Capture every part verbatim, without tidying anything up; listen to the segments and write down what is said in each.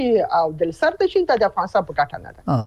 او دلسرد شي د افغانستان په ګټه نه ده.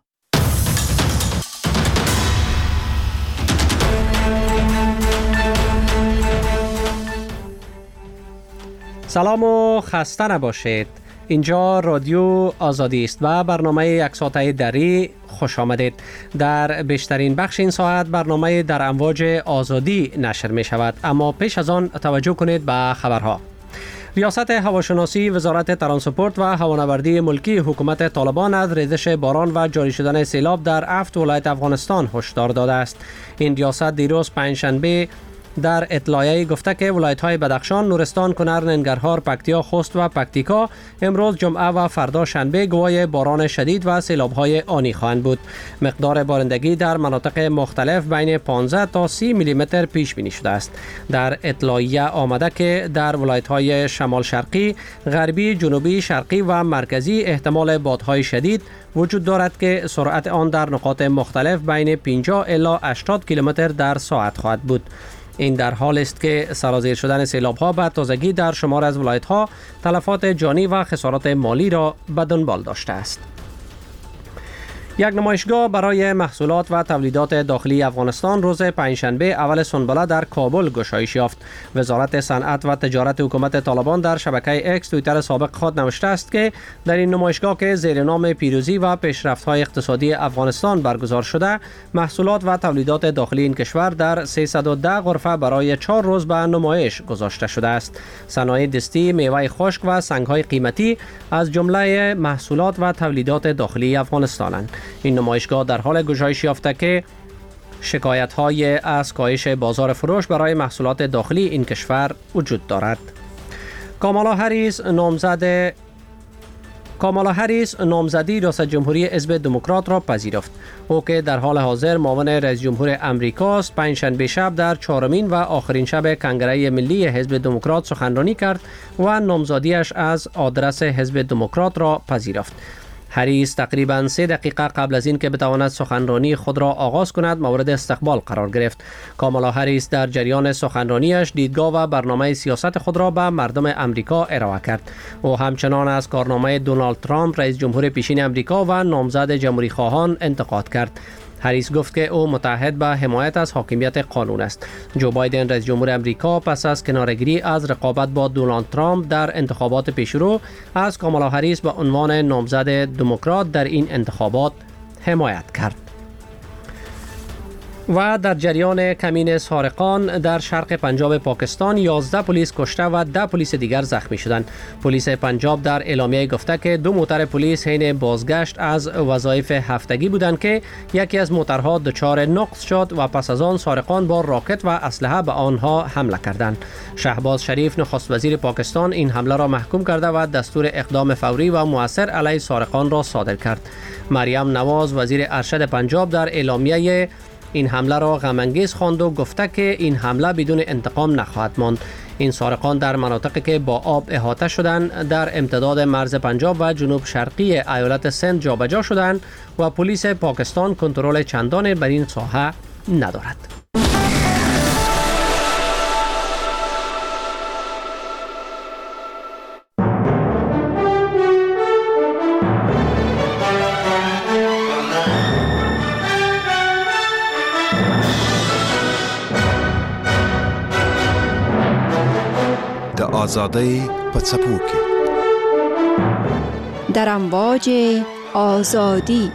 سلام و خسته نباشید. اینجا رادیو آزادی است و برنامه یک ساعته دری خوش آمدید. در بیشترین بخش این ساعت برنامه در امواج آزادی نشر می شود، اما پیش از آن توجه کنید به خبرها. ریاست هواشناسی وزارت ترانسپورت و هوانوردی ملکی حکومت طالبان از ریزش باران و جاری شدن سیلاب در هفت ولایت افغانستان هشدار داده است. این ریاست دیروز پنجشنبه در اطلاعیه گفته که ولایت‌های بدخشان، نورستان، کنر، ننگرهار، پکتیا، خوست و پکتیکا امروز جمعه و فردا شنبه گواه باران شدید و سیلاب‌های آنی خواهند بود. مقدار بارندگی در مناطق مختلف بین پانزده تا سی میلی متر پیش بینی شده است. در اطلاعیه آمده که در ولایت‌های شمال شرقی، غربی، جنوبی، شرقی و مرکزی احتمال بادهای شدید وجود دارد که سرعت آن در نقاط مختلف بین پنجاه الی هشتاد کیلومتر در ساعت خواهد بود. این در حال است که سرازیر شدن سیلاب‌ها به تازگی در شمار از ولایت‌ها تلفات جانی و خسارات مالی را به دنبال داشته است. یک نمایشگاه برای محصولات و تولیدات داخلی افغانستان روز پنجشنبه اول سنبله در کابل گشایش یافت. وزارت صنعت و تجارت حکومت طالبان در شبکه اکس توییتر سابق خود نوشته است که در این نمایشگاه که زیر نام پیروزی و پیشرفت‌های اقتصادی افغانستان برگزار شده، محصولات و تولیدات داخلی این کشور در سیصد و ده غرفه برای چهار روز به نمایش گذاشته شده است. صنایع دستی، میوه خشک و سنگ‌های قیمتی از جمله محصولات و تولیدات داخلی افغانستانند. این نمایشگاه در حال گشایش یافته که شکایت‌های از کاهش بازار فروش برای محصولات داخلی این کشور وجود دارد. کامالا هریس نامزد کامالا هریس نامزدی ریاست جمهوری حزب دموکرات را پذیرفت. او که در حال حاضر معاون رئیس جمهور امریکا است، پنجشنبه شب در چهارمین و آخرین شب کنگره ملی حزب دموکرات سخنرانی کرد و نامزدیش از آدرس حزب دموکرات را پذیرفت. هریس تقریباً سه دقیقه قبل از این که بتواند سخنرانی خود را آغاز کند مورد استقبال قرار گرفت. کامالا هریس در جریان سخنرانیش دیدگاه و برنامه سیاست خود را به مردم امریکا ارائه کرد. او همچنان از کارنامه دونالد ترامپ رئیس جمهور پیشین امریکا و نامزد جمهوری خواهان انتقاد کرد. هریس گفت که او متعهد به حمایت از حاکمیت قانون است. جو بایدن رئیس جمهور امریکا پس از کناره‌گیری از رقابت با دونالد ترامپ در انتخابات پیشرو از کامالا هریس به عنوان نامزد دموکرات در این انتخابات حمایت کرد. و در جریان کمین سارقان در شرق پنجاب پاکستان یازده پلیس کشته و ده پلیس دیگر زخمی شدند. پلیس پنجاب در اعلامیه گفته که دو موتر پلیس حین بازگشت از وظایف هفتگی بودند که یکی از موترها دچار نقص شد و پس از آن سارقان با راکت و اسلحه به آنها حمله کردند. شهباز شریف نخست وزیر پاکستان این حمله را محکوم کرده و دستور اقدام فوری و مؤثر علیه سارقان را صادر کرد. مریم نواز وزیر ارشد پنجاب در اعلامیه این حمله را غم‌انگیز خواند و گفته که این حمله بدون انتقام نخواهد ماند. این سارقان در مناطقی که با آب احاطه شدند در امتداد مرز پنجاب و جنوب شرقی ایالت سند جابجا شدند و پلیس پاکستان کنترل چندانی بر این ساحه ندارد. آزادی په څپو کې در امواج آزادی.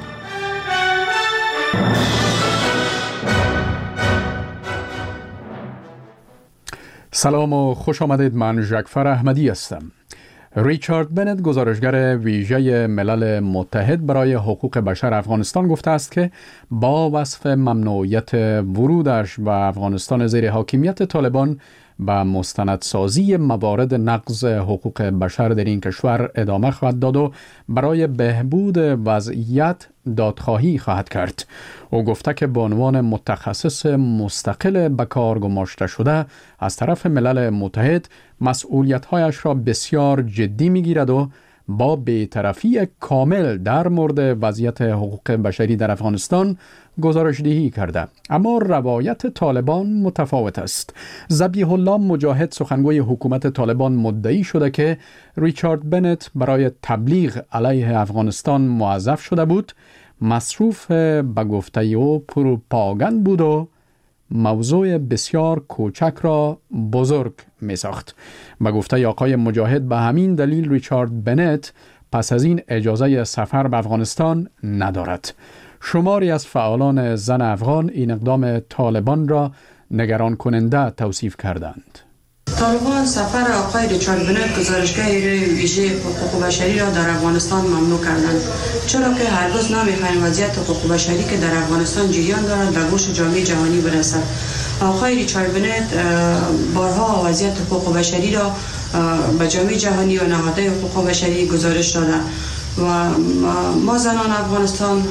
سلام و خوش آمدید. من ژکفر احمدی هستم. ریچارد بنت گزارشگر ویژه ملل متحد برای حقوق بشر افغانستان گفته است که با وصف ممنوعیت ورودش به افغانستان زیر حاکمیت طالبان به مستندسازی موارد نقض حقوق بشر در این کشور ادامه خواهد داد و برای بهبود وضعیت دادخواهی خواهد کرد. او گفته که به عنوان متخصص مستقل به کار گماشته شده از طرف ملل متحد مسئولیت‌هایش را بسیار جدی می‌گیرد و با بی‌طرفی کامل در مورد وضعیت حقوق بشری در افغانستان گزارش دهی کرده. اما روایت طالبان متفاوت است. ذبیح الله مجاهد سخنگوی حکومت طالبان مدعی شده که ریچارد بنت برای تبلیغ علیه افغانستان موظف شده بود، مصروف به گفته او پروپاگاند بود و موضوع بسیار کوچک را بزرگ می ساخت. به گفته آقای مجاهد به همین دلیل ریچارد بنت پس از این اجازه سفر به افغانستان ندارد. شماری از فعالان زن افغان این اقدام طالبان را نگران کننده توصیف کردند. طالبان سفر آقای ریچارد بنت گزارشگر ویژه حقوق بشری را در افغانستان ممنوع کردند، چرا که هرگز نمی‌خواهیم وضعیت حقوق بشری که در افغانستان جریان دارد به گوش جامعه جهانی برسد. آقای ریچارد بنت بارها وضعیت حقوق بشری را به جامعه جهانی و نهادهای حقوق بشری گزارش داده و ما زنان افغانستان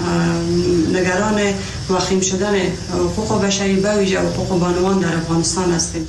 نگران وخیم شدن حقوق بشری به ویژه حقوق بانوان در افغانستان هستیم.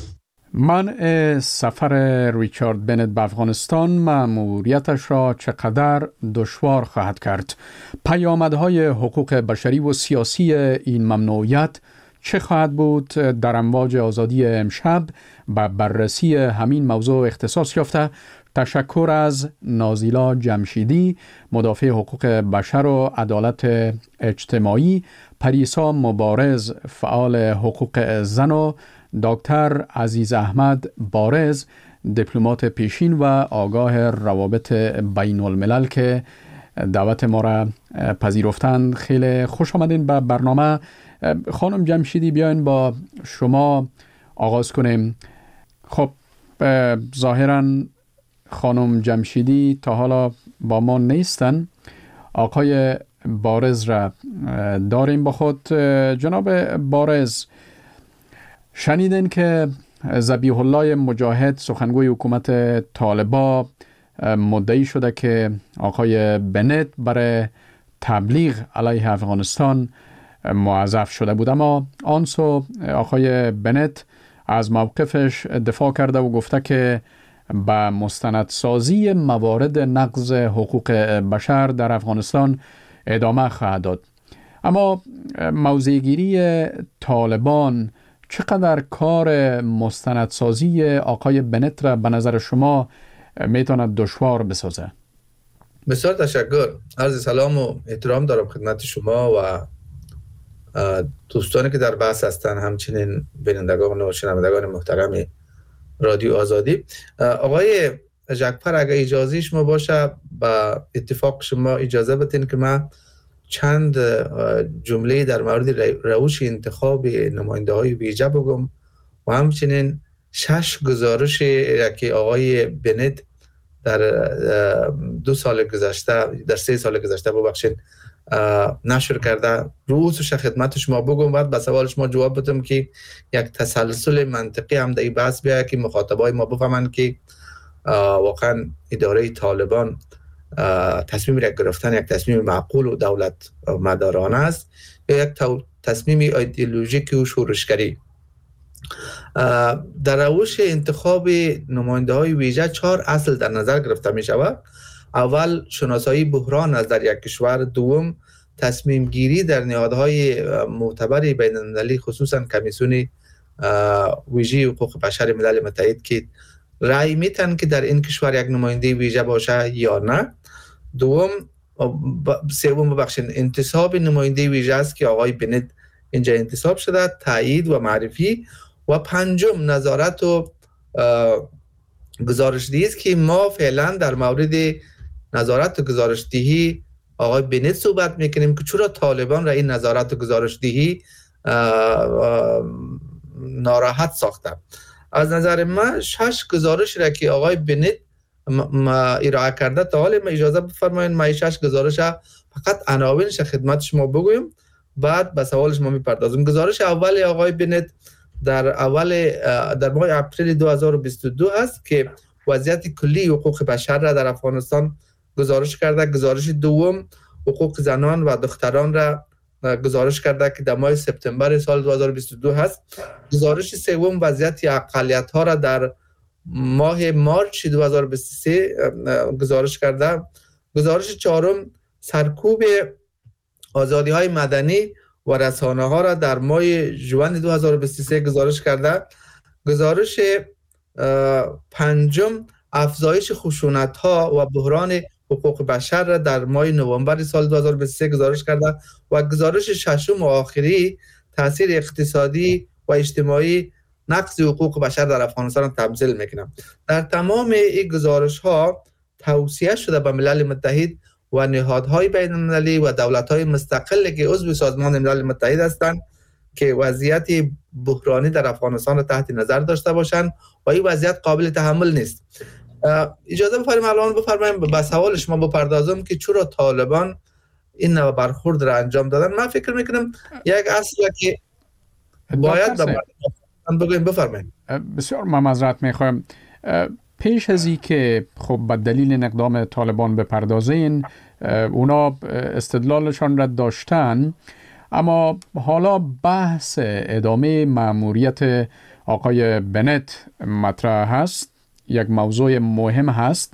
منع سفر ریچارد بنت به افغانستان مأموریتش را چقدر دشوار خواهد کرد؟ پیامدهای حقوق بشری و سیاسی این ممنوعیت چه خواهد بود؟ در امواج آزادی امشب به بررسی همین موضوع اختصاص یافته تشکر از نازیلا جمشیدی، مدافع حقوق بشر و عدالت اجتماعی، پریسا مبارز، فعال حقوق زن و دکتر عزیز احمد بارز، دیپلمات پیشین و آگاه روابط بین الملل که دعوت ما را پذیرفتند. خیلی خوش آمدین به برنامه. خانم جمشیدی، بیاین با شما آغاز کنیم. خب ظاهراً خانم جمشیدی تا حالا با ما نیستن. آقای بارز را داریم با خود. جناب بارز، شنیدن که ذبیح الله مجاهد سخنگوی حکومت طالبان مدعی شده که آقای بنت برای تبلیغ علیه افغانستان موظف شده بود، اما آن سو آقای بنت از موقفش دفاع کرده و گفته که به مستندسازی موارد نقض حقوق بشر در افغانستان ادامه خواهد داد. اما موضع‌گیری طالبان چقدر کار مستندسازی آقای بنت را به نظر شما میتواند دشوار بسازه؟ بسیار تشکر. عرض سلام و احترام دارم خدمت شما و دوستانی که در بحث هستند، همچنین بینندگان و شنوندگان محترم رادیو آزادی. آقای جعفر، اگر اجازه شما باشه با اتفاق شما اجازه بدین که من چند جمله در مورد روش انتخاب نماینده های ویژه بگم و همچنین شش گزارش که آقای بنت در دو سال گذشته در سه سال گذشته ببخشید نشر کرده، روزش خدمت شما بگم، بعد به سوال شما جواب بدم که یک تسلسل منطقی هم در این بحث بیاید که مخاطبای ما بفهمند که واقعا اداره طالبان تصمیم را گرفتن یک تصمیم معقول و دولت مدارانه است یا یک تصمیم ایدئولوژیک و شورشگری. در روش انتخاب نماینده های ویژه چهار اصل در نظر گرفته می شود. اول، شناسایی بحران از در یک کشور. دوم، تصمیم گیری در نهادهای معتبر بین المللی خصوصا کمیسیون ویژه حقوق بشر ملل متحد که رأی میتن که در این کشور یک نماینده ویژه باشه یا نه. دوم سوم ببخشید انتصاب نماینده ویژه است که آقای بنت اینجا انتصاب شده، تایید و معرفی. و پنجم نظارت و گزارش‌دهی است که ما فعلا در مورد نظارت و گزارش‌دهی آقای بنت صحبت میکنیم که چرا طالبان را این نظارت و گزارش‌دهی ناراحت ساخته. از نظر من شش گزارش را که آقای بنت ارائه کرده تا حال ما اجازه بفرمایید ما شش گزارش فقط عناوینش خدمت شما بگویم، بعد به سوال شما میپردازم. گزارش اول آقای بنت در اول در ماه اپریل دو هزار و بیست و دو هست که وضعیت کلی حقوق بشر را در افغانستان گزارش کرده. گزارش دوم حقوق زنان و دختران را گزارش کرده که در ماه سپتامبر سال دو هزار و بیست و دو هست. گزارش سوم وضعیت اقلیت‌ها را در ماه مارچ دو هزار و بیست و سه گزارش کرده. گزارش چهارم سرکوب آزادی های مدنی و رسانه ها را در ماه ژوئن دو هزار و بیست و سه گزارش کرده. گزارش پنجم افزایش خشونت ها و بحران حقوق بشر را در ماه نوامبر سال دو هزار و بیست و سه گزارش کرده و گزارش ششم و آخری تاثیر اقتصادی و اجتماعی نقض حقوق بشر در افغانستان را تبذیل میکنم. در تمام این گزارش ها توصیه شده به ملل متحد و نهادهای بین المللی و دولت‌های مستقلی که عضو سازمان ملل متحد هستند که وضعیت بحرانی در افغانستان را تحت نظر داشته باشند و این وضعیت قابل تحمل نیست. اجازه بفرمایید الان بفرمایید به سوال شما بپردازم که چرا طالبان این نوع برخورد را انجام دادن. من فکر میکنم یک اصل که باید بگویم. بفرمایید. بسیار معذرت میخوایم. پیش از این که خب به دلیل اقدام طالبان بپردازین، اونا استدلالشان را داشتن، اما حالا بحث ادامه مأموریت آقای بنت مطرح هست. یک موضوع مهم هست.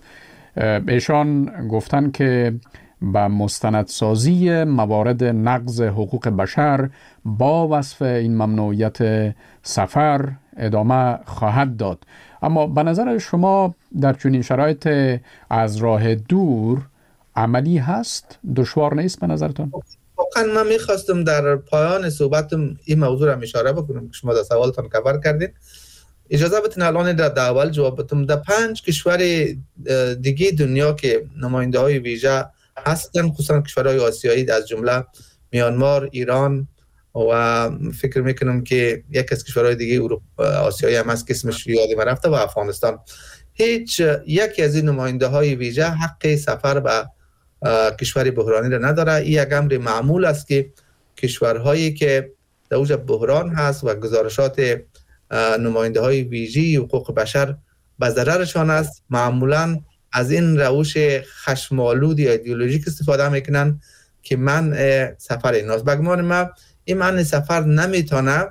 ایشان گفتن که به مستندسازی موارد نقض حقوق بشر با وصف این ممنوعیت سفر ادامه خواهد داد. اما به نظر شما در چنین شرایط از راه دور عملی هست؟ دشوار نیست به نظرتان؟ واقعا من میخواستم در پایان صحبتم این موضوع را اشاره بکنم که شما در سوالتان کور کردین. اجازه بدین الان در اول جواب بدم. در پنج کشور دیگه دنیا که نماینده های ویژه هستن، خصوصا کشورهای آسیایی از جمله میانمار، ایران و فکر میکنم که یک از کشورهای دیگه اروپا آسیایی هم هست که اسمش یادم رفته و افغانستان، هیچ یکی از این نماینده های ویژه حق سفر به کشور بحرانی را نداره. این یک امر معمول است که کشورهایی که در اوج بحران هست و گزارشات نماینده های ویژه حقوق بشر به ضررشان است، معمولا از این روش خشم‌آلود یا ایدئولوژیک استفاده میکنن که من سفر ایناست. بگمان ما این من سفر نمیتونه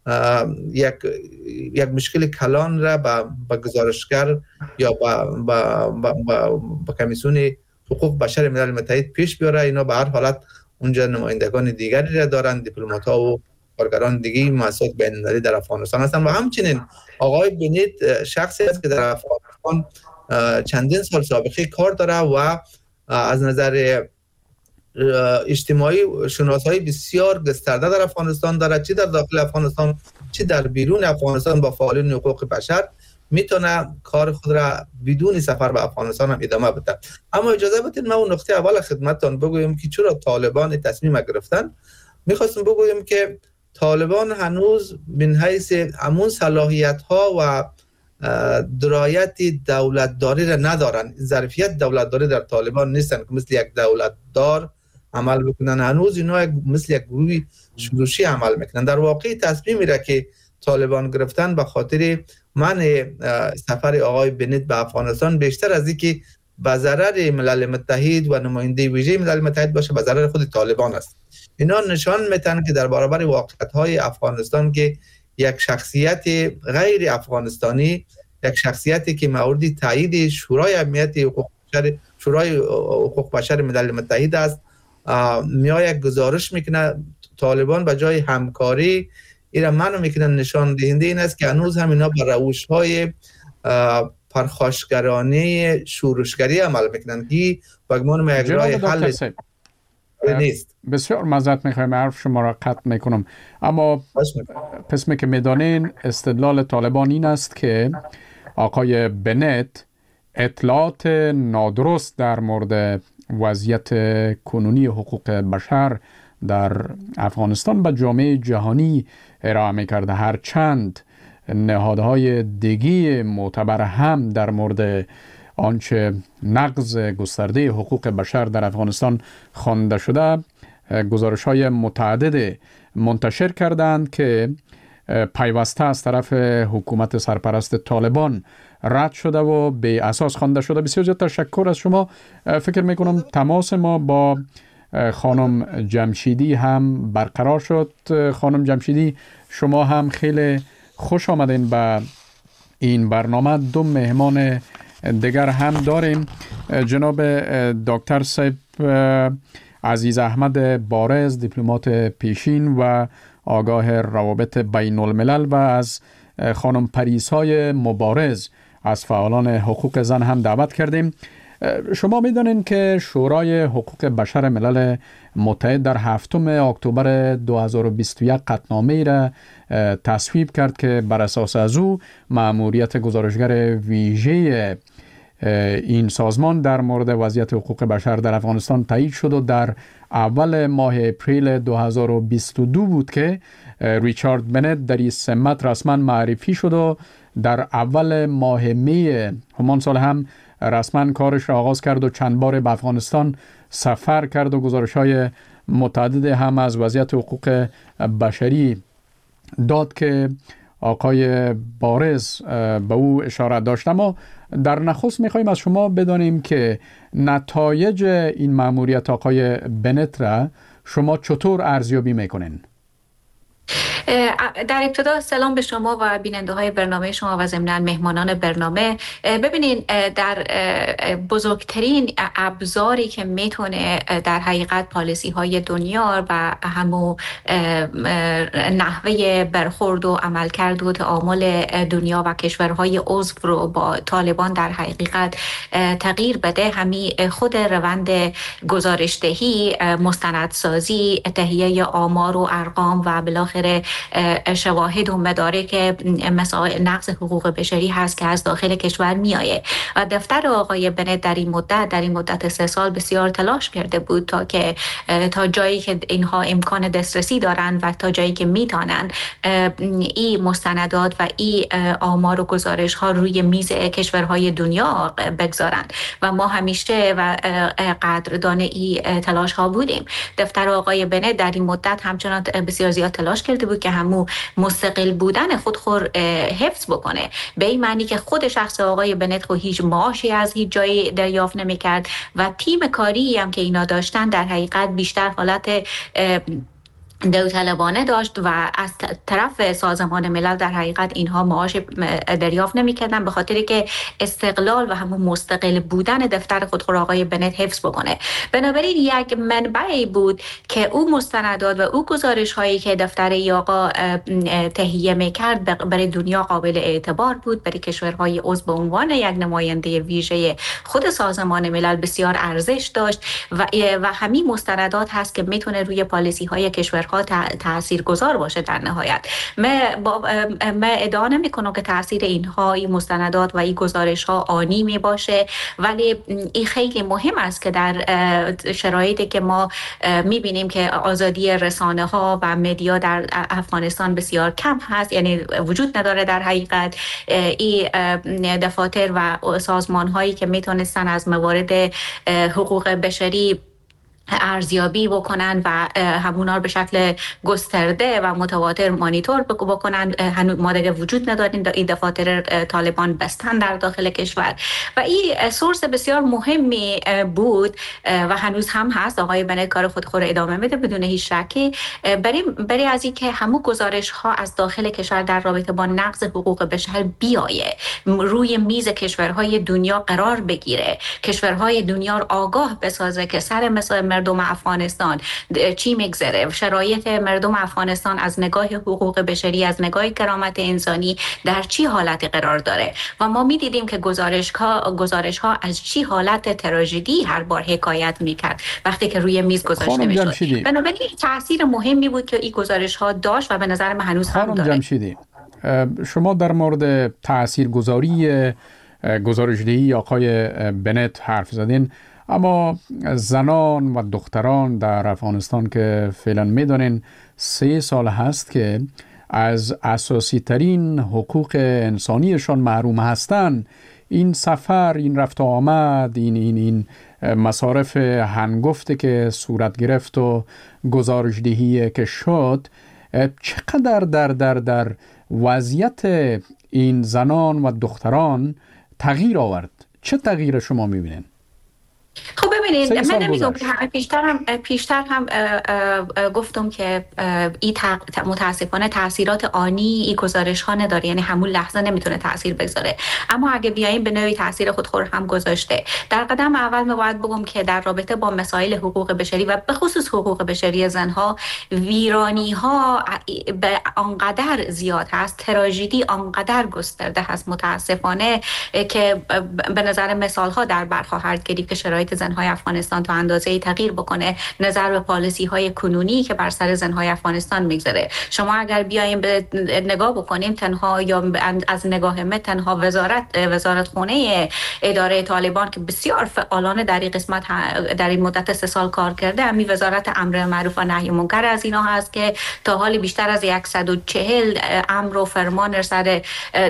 یک یک مشکل کلان را با با گزارشگر یا با با با, با, با کمیسیون حقوق بشر ملل متحد پیش بیاره. اینا به هر حالت اونجا نمایندگان دیگری را دارند، دیپلمات‌ها و کارگران دیگه مؤسسات بین‌المللی در افغانستان هستند و همچنین آقای بنت شخصی است که در افغانستان چندین سال سابقه کار داره و از نظر اجتماعی شناسایی بسیار گسترده در افغانستان داره، چه در داخل افغانستان چه در بیرون افغانستان با فعالین حقوق بشر میتونه کار خود را بدون سفر به افغانستان هم ادامه بده. اما اجازه بدید من اون نقطه اول خدمتتان بگویم که چرا طالبان تصمیم گرفتن. میخواستم بگویم که طالبان هنوز من حیث همون صلاحیت ها و درایت دولتداری را ندارن. ظرفیت دولتداری در طالبان نیستن که مثل یک دولتدار عمل بکنن. هنوز اینا مثل یک گروه شورشی عمل میکنن. در واقع تصمیمی را که طالبان گرفتن به خاطر منع سفر آقای بنت به افغانستان بیشتر از اینکه به ضرر ملل متحد و نماینده ویژه ملل متحد باشه به ضرر خود طالبان است. اینا نشان میدن که در برابر واقعیت‌های افغانستان که یک شخصیت غیر افغانستانی، یک شخصیتی که مورد تایید شورای امنیت حقوق بشر شورای حقوق بشر ملل متحد است، میاد گزارش میکنه طالبان به جای همکاری اینا منو میکنن نشان دهنده این است که هنوز هم اینا به روش‌های پرخاشگرانه شورشگری عمل میکنن که بگمان ما یک راه حل نیست. بسیار معذرت میخوایم حرف شما را قطع میکنم، اما قسمی که میدانین استدلال طالبان این است که آقای بنت اطلاعات نادرست در مورد وضعیت کنونی حقوق بشر در افغانستان به جامعه جهانی ارائه میکرده، هرچند نهادهای دیگه معتبر هم در مورد آنچه نقض گسترده حقوق بشر در افغانستان خوانده شده گزارش های متعدد منتشر کردند که پیوسته از طرف حکومت سرپرست طالبان رد شده و به اساس خوانده شده. بسیار زیاد تشکر از شما. فکر میکنم تماس ما با خانم جمشیدی هم برقرار شد. خانم جمشیدی، شما هم خیلی خوش آمدین به این برنامه دو مهمان دیگر هم داریم. جناب دکتر صاحب عزیز احمد بارز، دیپلمات پیشین و آگاه روابط بین الملل، و از خانم پریسای مبارز از فعالان حقوق زن هم دعوت کردیم. شما میدونین که شورای حقوق بشر ملل متحد در هفتم اکتبر دو هزار و بیست و یک قطعنامه‌ای را تصویب کرد که بر اساس از او مأموریت گزارشگر ویژه این سازمان در مورد وضعیت حقوق بشر در افغانستان تایید شد و در اول ماه اپریل دو هزار و بیست و دو بود که ریچارد بنت در این سمت رسما معرفی شد و در اول ماه می همان سال هم رسما کارش را آغاز کرد و چند بار به افغانستان سفر کرد و گزارش‌های متعدد هم از وضعیت حقوق بشری داد که آقای بارز به او اشاره داشت. اما در نخست می‌خوایم از شما بدانیم که نتایج این مأموریت آقای بنت را شما چطور ارزیابی می‌کنین؟ در ابتدا سلام به شما و بیننده های برنامه شما و ضمناً مهمانان برنامه. ببینین، در بزرگترین ابزاری که میتونه در حقیقت پالیسی های دنیا و همو نحوه برخورد و عملکرد و تعامل دنیا و کشورهای عضو رو با طالبان در حقیقت تغییر بده، همی خود روند گزارشدهی، مستندسازی، تهیه آمار و ارقام و بالاخره شواهد و مدارک مسائل نقض حقوق بشری هست که از داخل کشور میآید. و دفتر آقای بنت در این مدت در این مدت سه سال بسیار تلاش کرده بود تا که تا جایی که اینها امکان دسترسی دارند و تا جایی که میتونن این مستندات و این آمار و گزارش ها روی میز کشورهای دنیا بگذارند و ما همیشه و قدردان این تلاش ها بودیم. دفتر آقای بنت در این مدت همچنان بسیار زیاد تلاش کرده بود که همو مستقل بودن خود خور حفظ بکنه، به این معنی که خود شخص آقای بنت خود هیچ معاشی از هیچ جایی دریافت نمی‌کرد و تیم کاری هم که اینا داشتن در حقیقت بیشتر حالت داوطلبانه داشت و از طرف سازمان ملل در حقیقت اینها معاش دریافت نمی‌کردن، به خاطری که استقلال و همون مستقل بودن دفتر خودخور آقای بنت حفظ بکنه. بنابراین یک منبعی بود که او مستندات و او گزارش هایی که دفتر ای آقا تهیه می‌کرد برای دنیا قابل اعتبار بود، برای کشورهای عضو به عنوان یک نماینده ویژه خود سازمان ملل بسیار ارزش داشت و و همین مستندات هست که میتونه روی پالیسی های کشور تاثیرگذار باشه. در نهایت من من ادعا نمی‌کنم که تاثیر اینها، این مستندات و این گزارش ها آنی می باشه، ولی این خیلی مهم است که در شرایطی که ما می‌بینیم که آزادی رسانه ها و مدیا در افغانستان بسیار کم هست، یعنی وجود نداره در حقیقت این دفاتر و سازمان هایی که میتونستن از موارد حقوق بشری ارزیابی بکنن و همونا رو به شکل گسترده و متواتر مانیتور بکنن. هنوز ما دیگه وجود نداریم، این دفاتر طالبان بستن در داخل کشور و این سورس بسیار مهمی بود و هنوز هم هست. آقای بنت کار خود خود ادامه میده بدون هیچ شکی، برای برای از این که همو گزارش ها از داخل کشور در رابطه با نقض حقوق بشر بیایه روی میز کشورهای دنیا قرار بگیره، کشورهای دنیا رو آگاه بسازه که سر مثلا مردم افغانستان چی میگذره، شرایط مردم افغانستان از نگاه حقوق بشری، از نگاه کرامت انسانی در چی حالتی قرار داره. و ما میدیدیم که گزارش ها گزارش ها از چی حالت تراژدی هر بار حکایت میکرد وقتی که روی میز گذاشته میشد. بنابراین تاثیر مهمی بود که این گزارش ها داشت و به نظر من هنوز هم داره. جمشیدی، شما در مورد تاثیرگذاری گزارشدهی آقای بنت حرف زدین، اما زنان و دختران در افغانستان که فعلا میدانین سه سال هست که از اساسی ترین حقوق انسانیشان محروم هستند، این سفر، این رفت و آمد، این این این مصارف هنگفته که صورت گرفت و گزارشدهی که شد، چقدر در در در وضعیت این زنان و دختران تغییر آورد؟ چه تغییر شما میبینین؟ خب ببینید، ببینید من نمیگم که همه پیشتر هم پیشتر هم گفتم که این متاسفانه تاثیرات آنی این گزارش ها نداره، یعنی همون لحظه نمیتونه تاثیر بگذاره، اما اگه بیایم به نوعی تاثیر خودخور هم گذاشته. در قدم اول من باید بگم که در رابطه با مسائل حقوق بشری و به خصوص حقوق بشری زنها ویرانی ها به آنقدر زیاد هست، تراژدی آنقدر گسترده هست متاسفانه که به نظر مثال ها در بر خواهد گرفت که شرایط زنهای افغانستان تا اندازه‌ای تغییر بکنه نظر به پالیسی های کنونی که بر سر زنهای افغانستان میگذره. شما اگر بیایم به نگاه بکنیم تنها یا از نگاه من تنها وزارت وزارت خونه اداره طالبان که بسیار فعالانه در این قسمت در این مدت سه سال کار کرده، همین وزارت امر معروف و نهی منکر از اینا هست که تا حال بیشتر از صد و چهل امر و فرمان سر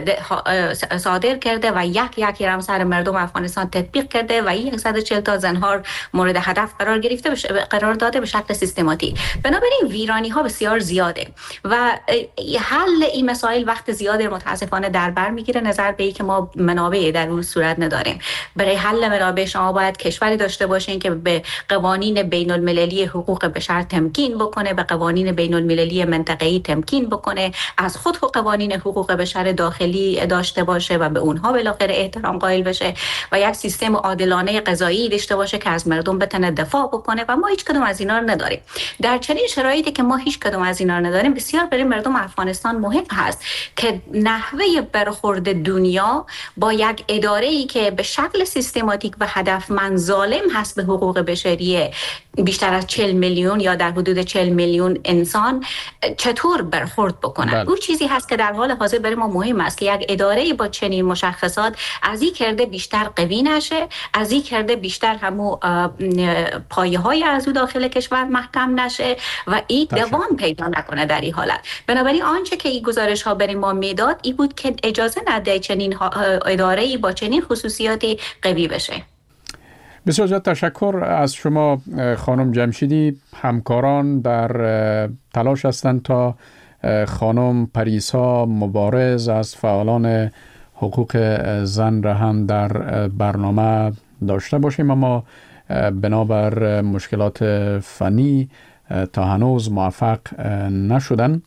صادر کرده و یک یک هم سر مردم افغانستان تطبیق کرده و صد و چهل تا زنها مورد هدف قرار گرفته بش... قرار داده به شکل سیستماتیک. بنابراین ویرانی ها بسیار زیاده و حل این مسائل وقت زیادی متاسفانه در بر میگیره نظر به اینکه ما منابع در اون صورت نداریم. برای حل منابع شما باید کشوری داشته باشین که به قوانین بین المللی حقوق بشر تمکین بکنه، به قوانین بین المللی منطقه‌ای تمکین بکنه، از خود قوانین حقوق بشر داخلی داشته باشه و به اونها بالاخره احترام قائل بشه و یک سیستم عادلانه قضایی داشته باشه که از مردم بتونه دفاع بکنه و ما هیچ کدوم از اینا رو نداریم. در چنین شرایطی که ما هیچ کدوم از اینا رو نداریم، بسیار برای مردم افغانستان مهم هست که نحوه برخورد دنیا با یک اداره‌ای که به شکل سیستماتیک و هدفمند ظالم هست به حقوق بشری بیشتر از چهل میلیون یا در حدود چهل میلیون انسان چطور برخورد بکنن. اون چیزی هست که در حال حاضر برای ما مهم است که یک اداره با چنین مشخصات از این کرده بیشتر قوی نشه، از این کرده بیشتر همو پایه های از او داخل کشور محکم نشه و این دوام پیدا نکنه در این حالت. بنابراین آنچه که این گزارش ها برای ما میداد این بود که اجازه نده چنین اداره با چنین خصوصیاتی قوی بشه. بسیار زیاد تشکر از شما خانم جمشیدی. همکاران در تلاش هستند تا خانم پریسا مبارز از فعالان حقوق زن را هم در برنامه داشته باشیم، اما بنابر مشکلات فنی تا هنوز موفق نشدن.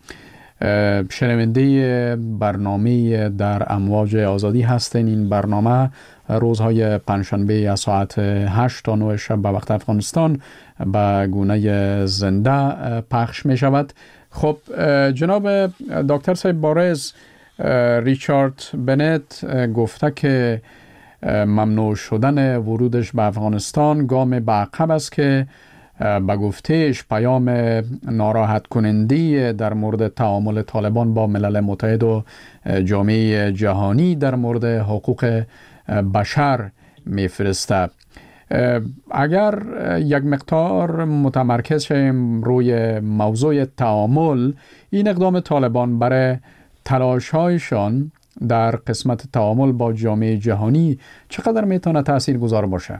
شنونده برنامه در امواج آزادی هستین. این برنامه روزهای پنجشنبه از ساعت هشت تا نه شب به وقت افغانستان به گونه زنده پخش می شود. خب جناب دکتر صاحب بارز، ریچارد بنت گفته که ممنوع شدن ورودش به افغانستان گام به عقب است که به گفتهش پیام ناراحت کننده در مورد تعامل طالبان با ملل متحد و جامعه جهانی در مورد حقوق بشر میفرسته. اگر یک مقدار متمرکز شیم روی موضوع تعامل، این اقدام طالبان برای تلاش‌هایشان در قسمت تعامل با جامعه جهانی چقدر میتونه تأثیر گذار باشه؟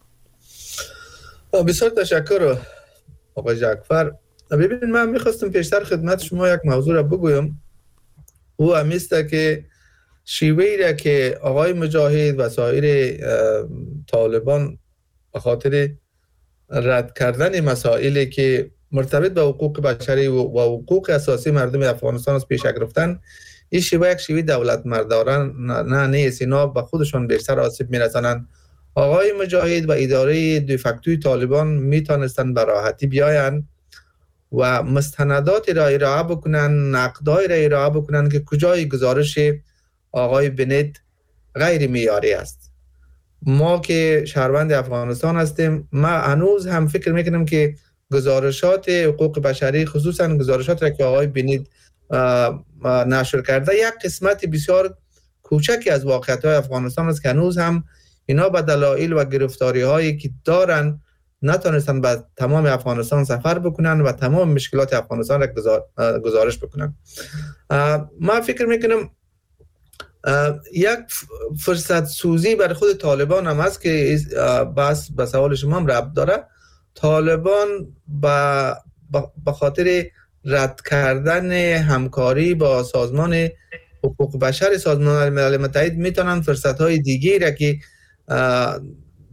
بسیار تشکر آقای جعفر. ببینید من میخواستم پیشتر خدمت شما یک موضوع را بگویم. او همیسته که شیوهی را که آقای مجاهد و سایر طالبان به خاطر رد کردن مسائلی که مرتبط به حقوق بشری و حقوق اساسی مردم افغانستان از پیش گرفتن، این شیوه یک شیوه دولت مرداران نه نیست، اینا به خودشون بیشتر آسیب میرسانند. آقای مجاهد و اداره دیفکتوی طالبان میتونستن به راحتی بیاین و مستندات را ارائه بکنن، نقدای را ارائه بکنن که کجای گزارش آقای بنت غیر معیاری است. ما که شهروند افغانستان هستیم، ما هنوز هم فکر میکنم که گزارشات حقوق بشری، خصوصا گزارشات را که آقای بنت نشر کرده، یک قسمت بسیار کوچکی از واقعیت‌های افغانستان است که هنوز هم اینا به دلایل و گرفتاری هایی که دارن نتونستن به تمام افغانستان سفر بکنن و تمام مشکلات افغانستان را گزارش بکنن. من فکر میکنم یک فرصت سوزی برای خود طالبان هم هست که بس به سوال شما هم ربط داره. طالبان به خاطر رد کردن همکاری با سازمان حقوق بشر سازمان ملل متحد میتونن فرصت های دیگه را که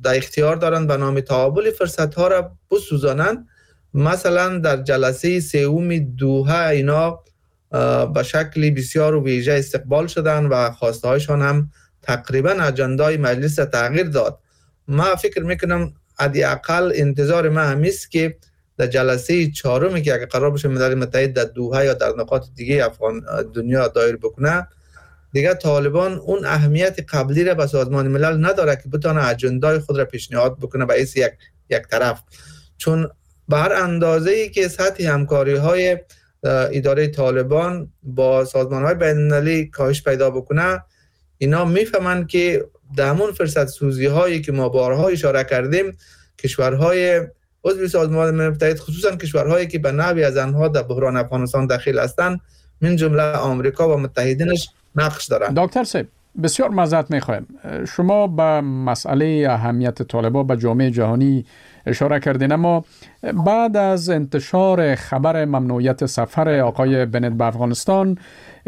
در اختیار دارند به نام تعامل فرصت ها را بسوزانند. مثلا در جلسه سوم دوحه اینا به شکل بسیار ویژه استقبال شدن و خواسته هایشان هم تقریبا اجندای مجلس تغییر داد. ما فکر میکنم حداقل انتظار ما همیست که در جلسه چهارمی که اگر قرار باشه ملل متحد در دوحه یا در نقاط دیگه افغان دنیا دایر بکنه، دیگه طالبان اون اهمیت قبلی را به سازمان ملل نداره که بتونه اجندای خود را پیشنهاد بکنه به اساس یک یک طرف، چون به هر اندازه‌ای که سطح همکاری های اداره طالبان با سازمان های بین المللی کاهش پیدا بکنه، اینا میفهمند که در همون فرصت سوزی هایی که ما بارها اشاره کردیم، کشورهای عضو سازمان ملل متحد خصوصا کشورهایی که به نحوی از آنها در بحران افغانستان داخل هستند من جمله آمریکا و متحدینش نقش دارند. دکتر صاحب بسیار معذرت میخوایم، شما به مسئله اهمیت طالبان به جامعه جهانی اشاره کردین، اما بعد از انتشار خبر ممنوعیت سفر آقای بنت به افغانستان،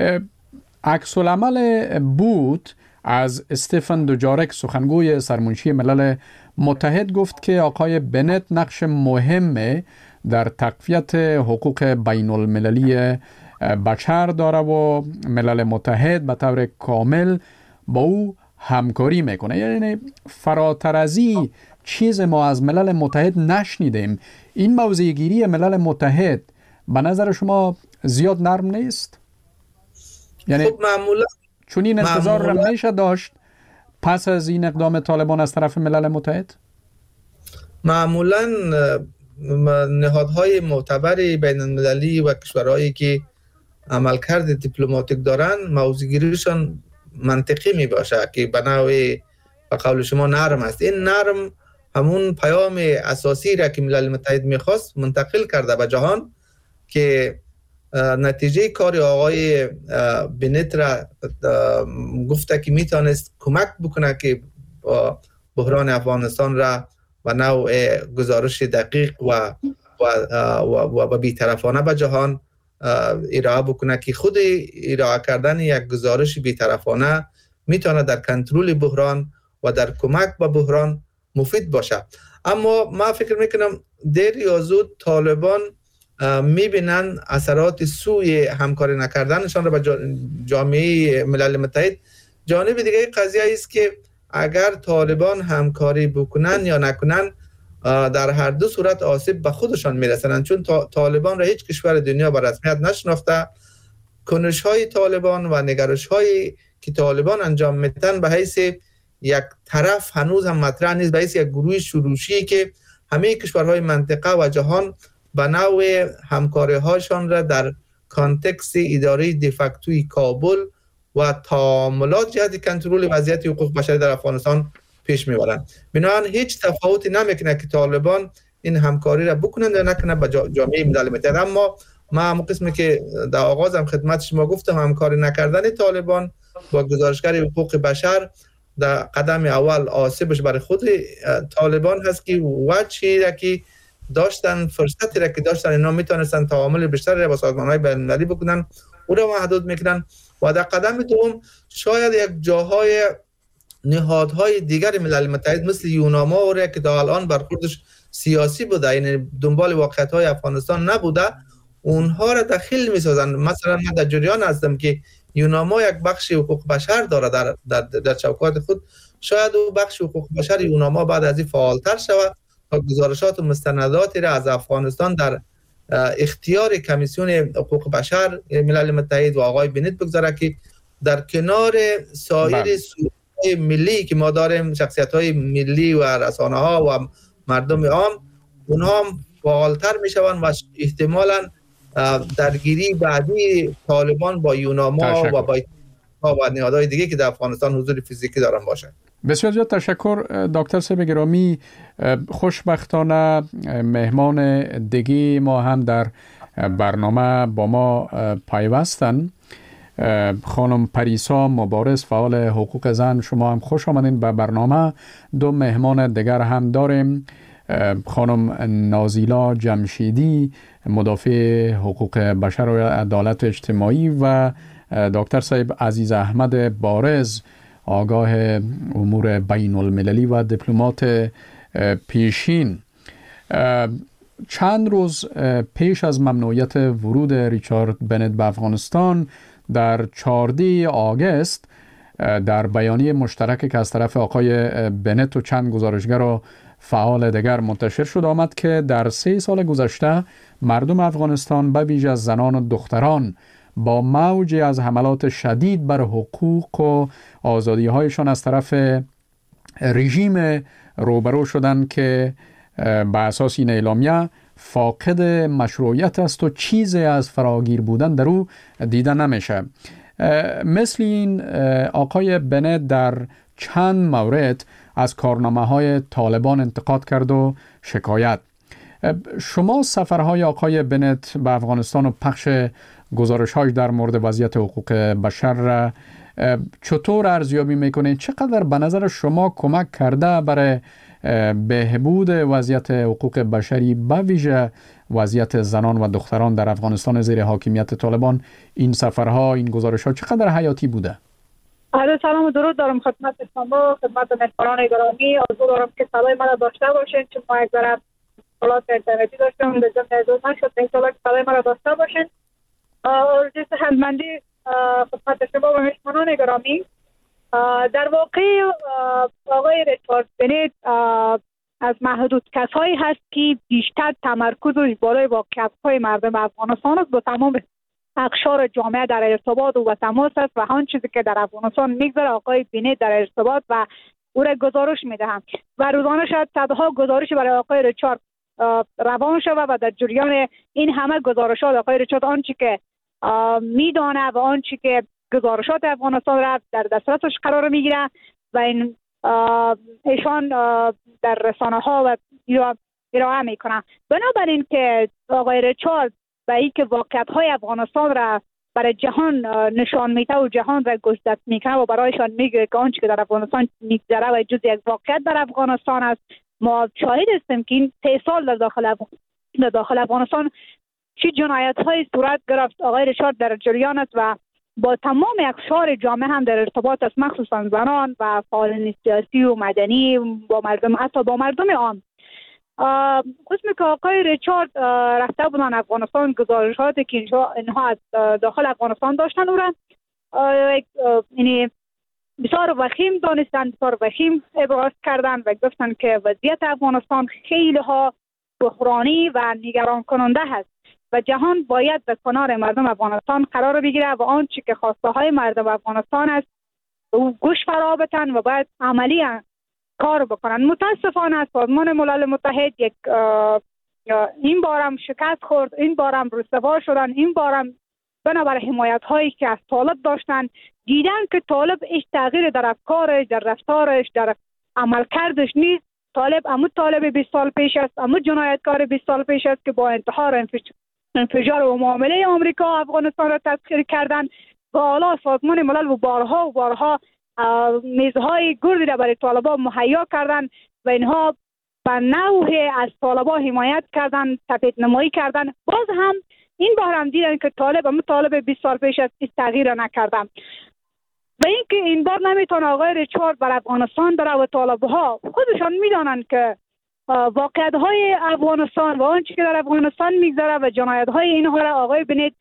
عکس العمل بود از استفن دوجارک سخنگوی سرمنشی ملل متحد گفت که آقای بنت نقش مهم در تقویت حقوق بین المللی بشر داره و ملل متحد به طور کامل با او همکاری میکنه. یعنی فراتر از این چیز ما از ملل متحد نشنیدیم. این موضع گیری ملل متحد به نظر شما زیاد نرم نیست؟ یعنی خب معمولا چون این انتظار را میشه داشت پس از این اقدام طالبان از طرف ملل متحد؟ معمولا نهادهای معتبر بین المللی و کشورهایی که عملکرد دیپلماتیک دارن موضوعگیریشان منطقی می باشه که به نوعی به قول شما نرم است. این نرم همون پیام اساسی را که ملل متحد میخواست منتقل کرده به جهان که نتیجه کار آقای بنت را گفته که میتونست کمک بکنه که بحران افغانستان را و نوع گزارش دقیق و و و, و بی‌طرفانه به جهان ارائه بکنه که خود ارائه کردن یک گزارش بی‌طرفانه میتونه در کنترل بحران و در کمک به بحران مفید باشه. اما ما فکر میکنم دیر یا زود طالبان میبینن اثرات سوی همکاری نکردنشان را به جامعه ملل متحد. جانب دیگه قضیه است که اگر طالبان همکاری بکنن یا نکنن در هر دو صورت آسیب به خودشان میرسنن، چون طالبان را هیچ کشور دنیا به رسمیت نشناخته. کنش های طالبان و نگرش هایی که طالبان انجام میدن به حیث یک طرف هنوز هم مطرح نیست، به حیث یک گروه شروشی که همه کشورهای منطقه و جهان به نوع همکاری هاشان را در کانتکست اداره دیفکتوی کابل و تعاملات جهت کنترل وضعیت حقوق بشری در افغانستان پیش میبرند. بنابراین هیچ تفاوتی نمیکنه که طالبان این همکاری را بکنند یا نکنه با جامعه ملل متحد. اما ما هم قسمی که در آغاز هم خدمت شما گفتم، همکاری نکردن طالبان با گزارشگر حقوق بشر در قدم اول آسیبش برای خود طالبان هست که وجهی را که داشتن، فرصتی را که داشتن اینا میتونستن تعامل بیشتری با سازمان‌های بین‌المللی بکنن او را محدود میکنن. و در قدم دوم شاید یک جاهای نهادهای دیگر ملل متحد مثل یوناما را که تا الان برخوردش سیاسی بوده، یعنی دنبال واقعیت‌های افغانستان نبوده، اونها را دخیل میسازن. مثلا من در جریان هستم که یوناما یک بخش حقوق بشر داره در در, در چوکات خود. شاید او بخش حقوق بشر یوناما بعد از این فعالتر شود و گزارشات و مستنداتی را از افغانستان در اختیار کمیسیون حقوق بشر ملل متحد و آقای بنت بگذاره که در کنار سایر سوژه‌های ملی که ما داریم، شخصیت‌های ملی و رسانه‌ها و مردم عام، اونها هم فعالتر میشوند و احتمالاً درگیری بعدی طالبان با یوناما و با و نهادهای دیگه که در افغانستان حضور فیزیکی دارن باشه. بسیار زیاد تشکر دکتر صاحب گرامی. خوشبختانه مهمان دیگه ما هم در برنامه با ما پیوستن. خانم پریسا مبارز، فعال حقوق زن، شما هم خوش آمدین به برنامه. دو مهمان دیگر هم داریم، خانم نازیلا جمشیدی، مدافع حقوق بشر و عدالت اجتماعی، و دکتر صاحب عزیز احمد بارز، آگاه امور بین المللی و دیپلمات پیشین. چند روز پیش از ممنوعیت ورود ریچارد بنت به افغانستان در چهاردهم آگوست در بیانیه مشترک که از طرف آقای بنت و چند گزارشگر و فعال دیگر منتشر شد آمد که در سه سال گذشته مردم افغانستان به ویژه زنان و دختران با موجی از حملات شدید بر حقوق و آزادی هایشان از طرف رژیم روبرو شدند که به اساس این اعلامیه فاقد مشروعیت است و چیزی از فراگیر بودن در او دیده نمیشه. مثل این آقای بنت در چند مورد از کارنامه های طالبان انتقاد کرد و شکایت. شما سفرهای آقای بنت به افغانستان و پخش گزارش‌هاش در مورد وضعیت حقوق بشر را چطور ارزیابی میکنید؟ چقدر به نظر شما کمک کرده برای بهبود وضعیت حقوق بشری به ویژه وضعیت زنان و دختران در افغانستان زیر حاکمیت طالبان این سفرها، این گزارش‌ها چقدر حیاتی بوده؟ عرض سلام و درود دارم خدمت شما، خدمت مهمانان گرامی. آرزو دارم که صدای مرا داشته باشین، چون ما یک ذره مشکلات اینترنتی داشتیم، به ضمن ادوز نشد. ان شاءالله که صدای مرا داشته باشین. آرزوی صحتمندی خدمت شما و مهمانان گرامی. در واقع آقای ریچارد بنت از محدود کسایی هست که بیشتر تمرکزش بالای واقعیت‌های مردم افغانستان است، با تمام اقشار جامعه در ارتباط و تماس است و هر چیزی که در افغانستان میگذره آقای بنت در ارتباط و او را گزارش میدهم و روزانه شاید صدها گزارش برای آقای ریچارد روان شود و در جریان این همه گزارشات آقای ریچارد آنچه که میدانه و آنچه که گزارشات افغانستان را در دسترسش قرار میگیره و این ایشان در رسانه ها و ارائه میکنه. بنابراین که آقای ریچارد و ای که واقعیت های افغانستان را برای جهان نشان میده و جهان را گزدت میکنه و برایشان میگه که آنچه که در افغانستان میگذره و جز یک واقعیت در افغانستان است. ما شاهد هستیم که این سه سال در داخل افغانستان در داخل افغانستان چه جنایت های صورت گرفت. آقای ریچارد در جریان است و با تمام اقشار جامعه هم در ارتباط است، مخصوصا زنان و فعالان سیاسی و مدنی، با مردم، حتی با مردم عام. قسمی که آقای ریچارد رفته بودن افغانستان، گزارشاتی که اینها از داخل افغانستان داشتن او را یعنی بسیار وخیم دانستن، بسیار وخیم ابراز کردن و گفتن که وضعیت افغانستان خیلی ها بحرانی و نگران کننده هست و جهان باید به کنار مردم افغانستان قرار بگیره و آنچه که خواسته های مردم افغانستان است او گوش فرا بدن و باید عملی کار بکنن. متاسفانه سازمان ملل متحد یک این بارم شکست خورد، این بارم رسوا شدن، این بارم بنابر حمایت هایی که از طالب داشتن دیدن که طالب هیچ تغییر در افکارش، در رفتارش، در عملکردش نیست. طالب امو طالب بیست سال پیش است، امو جنایتکار بیست سال پیش است که با انتحار، انفجار و معامله آمریکا افغانستان را تسخیر کردن و حالا سازمان ملل و بارها و بارها میزهای گردی را برای طالبان مهیا کردن و اینها به نوع از طالبان حمایت کردن، تپید نمایی کردن. باز هم این بار هم دیدن که طالب هم طالب بیست سال پیش از این تغییر را نکردن و اینکه این بار نمیتونه آقای ریچارد بر افغانستان بره و طالبها خودشان میدانند که واقعیت های افغانستان و آنچه که در افغانستان میگذره و جنایت های اینها را آقای بنت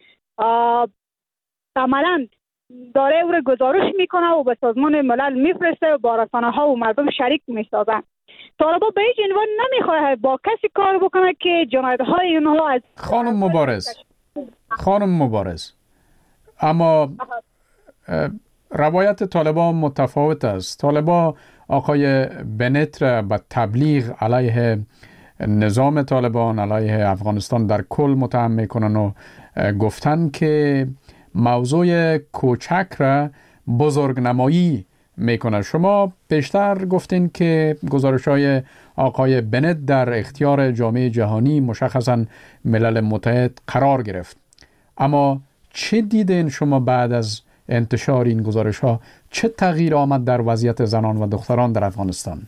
عملاً داره او را گزارش میکنه و به سازمان ملل میفرسته و با رسانه ها و مردم شریک میسازن. طالبان به هیچ عنوان نمیخواه با کسی کار بکنه که جنایت های اینها از خانم مبارز خانم مبارز اما روایت طالبان متفاوت است. طالبان آقای بنت را به تبلیغ علیه نظام طالبان، علیه افغانستان در کل متهم میکنن و گفتن که موضوع کوچک را بزرگنمایی میکنه. شما بیشتر گفتین که گزارش‌های آقای بنت در اختیار جامعه جهانی، مشخصاً ملل متحد قرار گرفت. اما چه دیدین شما بعد از انتشار این گزارش‌ها؟ چه تغییر آمد در وضعیت زنان و دختران در افغانستان؟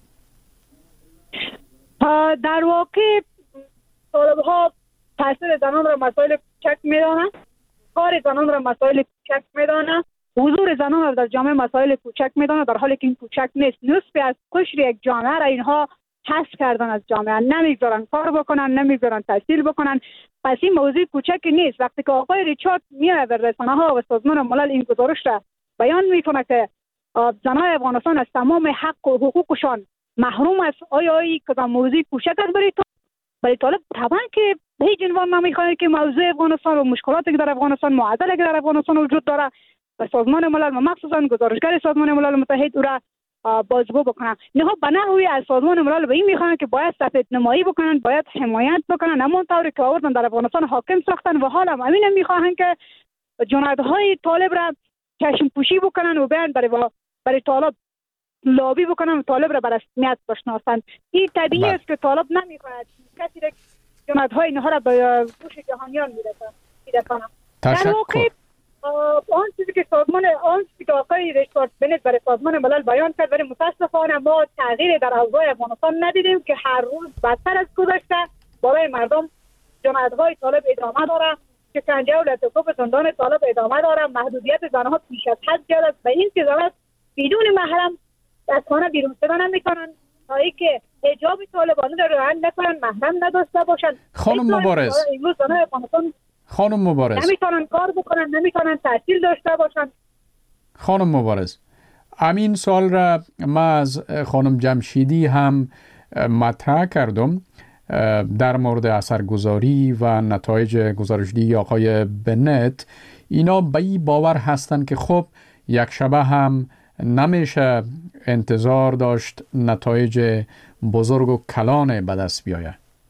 در واقع طالب‌ها تاثیر زنان را مسائل کوچک می‌دانند، کار زنان را مسائل کوچک می‌دانند حضور زنان را در جامعه مسائل کوچک میدانه، در حالی که این کوچک نیست. نصف از قشر یک جامعه را اینها حذف کردن از جامعه، نمیذارن کار بکنن، نمیذارن تحصیل بکنن. پس این موضوع کوچکی نیست. وقتی که آقای ریچارد میاد در رسانه ها و سازمان ملل این گزارش را بیان میکنه که زنان افغانستان از تمام حق و حقوقشان محروم است، آیا این کدام موضوع کوچک است برای طالب؟ برای طالب طبعا که به هیچ عنوان نمیخواد که موضوع افغانستان و مشکلاتی که در افغانستان، معضلاتی که در افغانستان وجود داره و سازمان ملل و مخصوصا گزارشگر سازمان ملل متحد او را بازگو بکنن. اینها به نحوی از سازمان ملل به این میخوان که باید سفید نمایی بکنن، باید حمایت بکنن، همون طوری که آوردن در افغانستان حاکم ساختن و حالا همین میخوان که جنایت‌های طالب را چشم پوشی بکنن و بیان برای برای طالب لابی بکنن و طالب را بر رسمیت بشناسن. این طبیعی است که طالب نمیخواهد کسی را جنایت‌های اینها را به گوش جهانیان میرسانه. در واقع آن چیزی که سازمان آن چیزی که آقای ریچارد بنت برای سازمان ملل بیان کرد، برای متاسفانه ما تغییر در اوضاع افغانستان ندیدیم که هر روز بدتر از گذشته برای مردم جنایت‌های طالب ادامه داره، شکنجه و لطف‌های زندان طالب ادامه داره، محدودیت زنها بیش از حد زیاد است و این که زنان بدون محرم از خانه بیرون شدن نمی‌کنن تا اینکه حجاب طالبانه را رعایت نکنن، محرم نداشته باشن. خانم مبارز خانم مبارز نمیتونن کار بکنن، نمیتونن تحصیل داشته باشن. خانم مبارز همین سال را ما از خانم جمشیدی هم مطرح کردم در مورد اثرگذاری و نتایج گزارشدهی آقای بنت. اینا به این باور هستند که خب یک شبه هم نمیشه انتظار داشت نتایج بزرگ و کلان به دست بیاید.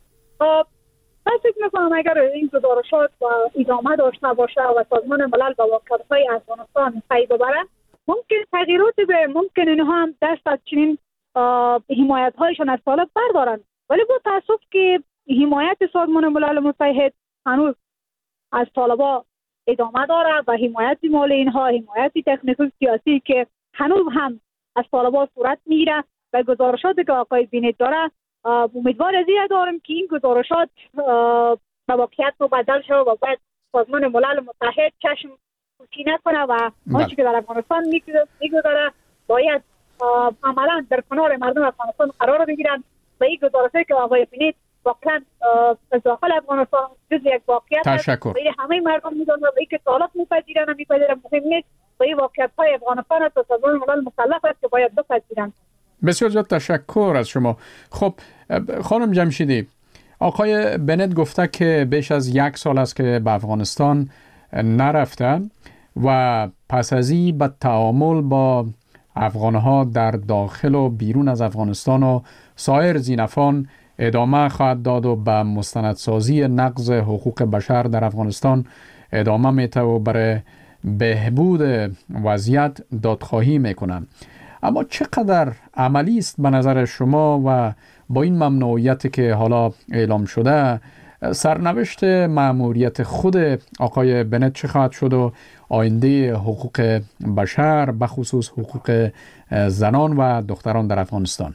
من فکر میکنم اگر این گزارشات و ادامه داشته باشه و سازمان ملل با واقعیت‌های افغانستان پی ببره، ممکن تغییرات به ممکن اینها هم دست از چنین حمایت‌هایشان از طالب بردارن، ولی با تاسف که حمایت سازمان ملل متحد هنوز از طالبا ادامه داره و حمایت مال اینها، حمایت تکنیکی سیاسی که هنوز هم از طالبا صورت میگیره و گزارشاتی که آقای بنت داره، امیدوار از این دارم که این گزارشات به واقعیت مبدل شده و بعد سازمان ملل متحد چشم پوشی نکنه و آنچه که در افغانستان میگذره باید عملا در کنار مردم افغانستان قرار بگیرن و این گزارشاتی که آقای بنت واقعا از داخل افغانستان جز یک واقعیت است و همه مردم میدونن و این که طالب میپذیرن و میپذیرن مهم نیست و این واقعیت های افغانستان است و سازمان ملل مکلف است که باید بپذیرن. بسیار زیاد تشکر از شما. خب خانم جمشیدی، آقای بنت گفته که بیش از یک سال است که به افغانستان نرفته و پس از این به تعامل با افغانها در داخل و بیرون از افغانستان و سایر زینفان ادامه خواهد داد و به مستندسازی نقض حقوق بشر در افغانستان ادامه میده و برای بهبود وضعیت دادخواهی میکنن. اما چقدر عملی است به نظر شما و با این ممنوعیتی که حالا اعلام شده سرنوشت مأموریت خود آقای بنت چه خواهد شد و آینده حقوق بشر به خصوص حقوق زنان و دختران در افغانستان؟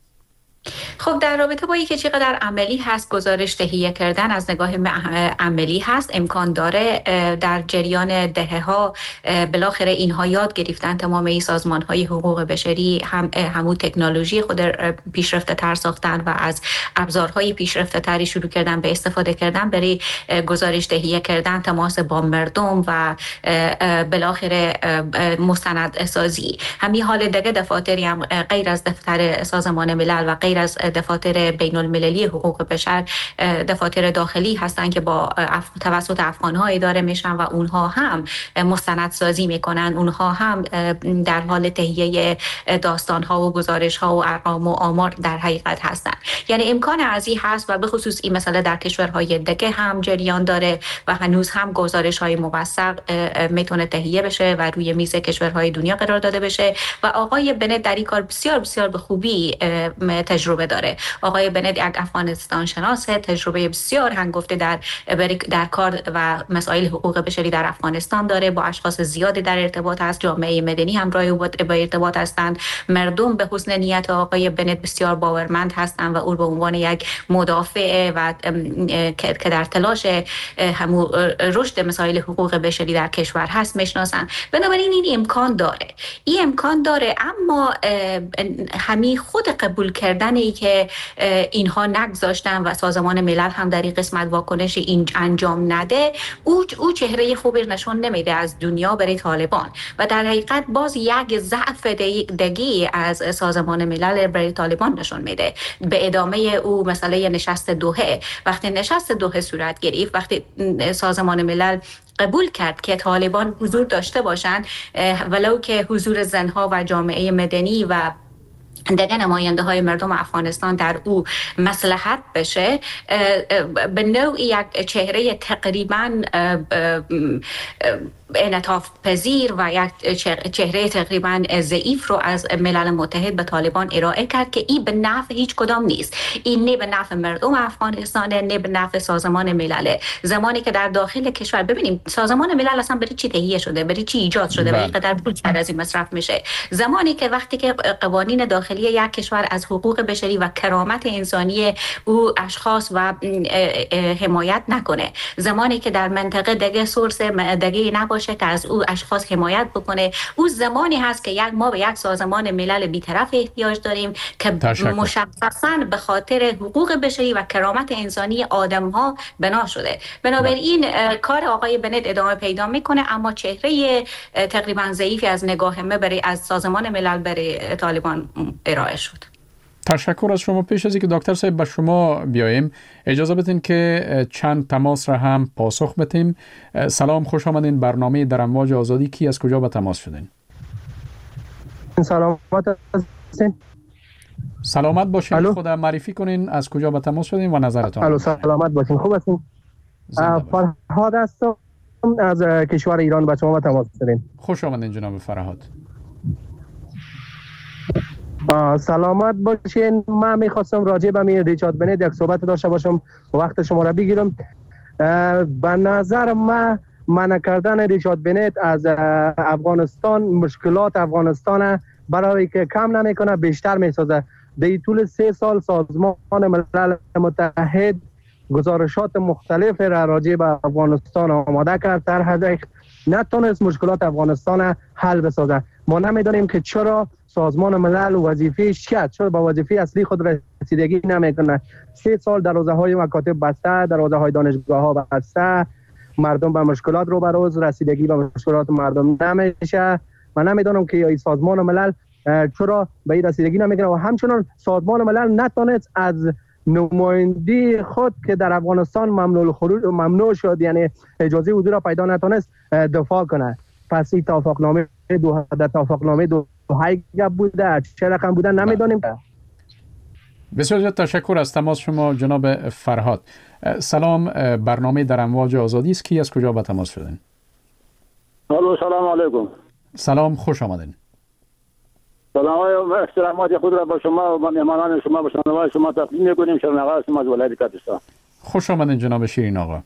خب در رابطه با اینکه چقدر عملی هست گزارش تهیه کردن از نگاه عملی هست، امکان داره در جریان دهه‌ها بالاخره اینها یاد گرفتن تمام این سازمان‌های حقوق بشری هم همون تکنولوژی خود پیشرفته تر ساختن و از ابزارهای پیشرفته تری شروع کردن به استفاده کردن برای گزارش تهیه کردن، تماس با مردم و بالاخره مستند سازی. همین حال دیگه دفاتری هم غیر از دفتر سازمان ملل و غیر از دفاتر بین المللی حقوق بشر دفاتر داخلی هستند که با اف... توسط افغان‌ها اداره میشن و اونها هم مستندسازی میکنن، اونها هم در حال تهیه داستان‌ها و گزارش‌ها و ارقام و آمار در حقیقت هستند. یعنی امکان ازی هست و به خصوص این مسئله در کشورهای دیگه هم جریان داره و هنوز هم گزارش‌های موثق میتونه تهیه بشه و روی میز کشورهای دنیا قرار داده بشه و آقای بنت در این کار بسیار بسیار به خوبی تجربه تجربه داره. آقای بنت یک افغانستان شناس، تجربه بسیار هنگفته در در کار و مسائل حقوق بشری در افغانستان داره، با اشخاص زیادی در ارتباط است، جامعه مدنی همراه او با ارتباط هستند، مردم به حسن نیت آقای بنت بسیار باورمند هستند و او به عنوان یک مدافع و که در تلاش همو رشد مسائل حقوق بشری در کشور هست میشناسن. بنابراین این امکان داره، این امکان داره، اما همین خود قبول کردن ای که اینها نگذاشتن و سازمان ملل هم در این قسمت واکنش این انجام نده، او او چهره خوبی نشون نمیده از دنیا برای طالبان و در حقیقت باز یک ضعف دیگه از سازمان ملل برای طالبان نشون میده. به ادامه او مسئله نشست دوحه، وقتی نشست دوحه صورت گرفت، وقتی سازمان ملل قبول کرد که طالبان حضور داشته باشند، ولو که حضور زنها و جامعه مدنی و دیگر نماینده های مردم افغانستان در او مصلحت بشه، به نوعی یک چهره تقریبا انعطاف پذیر و یک چهره تقریبا ضعیف رو از ملل متحد به طالبان ارائه کرد که این به نفع هیچ کدام نیست. این نه به نفع مردم افغانستان، نه به نفع سازمان ملل. زمانی که در داخل کشور ببینیم سازمان ملل اصلا برای چی تهیه شده، برای چی ایجاد شده، برای قدر پول از این مصرف میشه. زمانی که وقتی که قوانین داخلی یک کشور از حقوق بشری و کرامت انسانی او اشخاص و حمایت نکنه، زمانی که در منطقه دیگه سورس دیگه نباشه که از او اشخاص حمایت بکنه، او زمانی هست که یک ما به یک سازمان ملل بی‌طرف احتیاج داریم که مشخصاً به خاطر حقوق بشری و کرامت انسانی آدم‌ها بنا شده. بنابراین کار آقای بنت ادامه پیدا میکنه، اما چهره تقریبا ضعیفی از نگاه ما برای از سازمان ملل برای طالبان ارائه شد. تشکر از شما. پیش از اینکه دکتر صاحب به شما بیاییم، اجازه بدین که چند تماس را هم پاسخ بدیم. سلام، خوش آمدین. برنامه در امواج آزادی. کی از کجا به تماس شدین؟ سلامت هستین. سلامت باشین. خود معرفی کنین از کجا به تماس شدین و نظرتون. الو، سلامت باشین. خوب هستین؟ فرهاد هستم از کشور ایران، به شما به تماس شدین. خوش آمدین جناب فرهاد. سلامت باشین. من میخواستم راجع به می ریچارد بنت یک صحبت داشته باشم، وقت شما را بگیرم. به نظر من منع کردن ریچارد بنت از افغانستان مشکلات افغانستان برای که کم نمیکنه بیشتر میسازه. در طول سه سال سازمان ملل متحد گزارشات مختلف را راجع به افغانستان آماده کرد، در حد نتونست مشکلات افغانستان حل بسازه. ما نمیدونیم که چرا سازمان ملل وظیفه‌اش چیه، چرا با وظیفه اصلی خود رسیدگی نمیکنه. سه سال دروازه های مکاتب بسته، دروازه های دانشگاه ها بسته، مردم به مشکلات رو بروز، رسیدگی به مشکلات مردم نمیشه. من نمیدونم که این سازمان ملل چرا به این رسیدگی نمیکنه و همچنان سازمان ملل نتونست از نمایندی خود که در افغانستان ممنوع خروج ممنوع شد، یعنی اجازه حضور را پیدا نتونست، دفاع کنه. پس این توافقنامه دو توافقنامه دو های گپ بوده، چه رقم بوده نمیدونیم. بسیار زیاد تشکر از تماس شما جناب فرهاد. سلام، برنامه در امواج آزادی است. کی از کجا به تماس شدین؟ الو، سلام علیکم. سلام، خوش آمدین. سلام و احترامات خود را با شما و مهمانان شما و شنوندگان شما تقدیم می‌کنیم. شیرین آقا هستم از ولایت کردستان. خوش آمدین جناب شیرین آقا.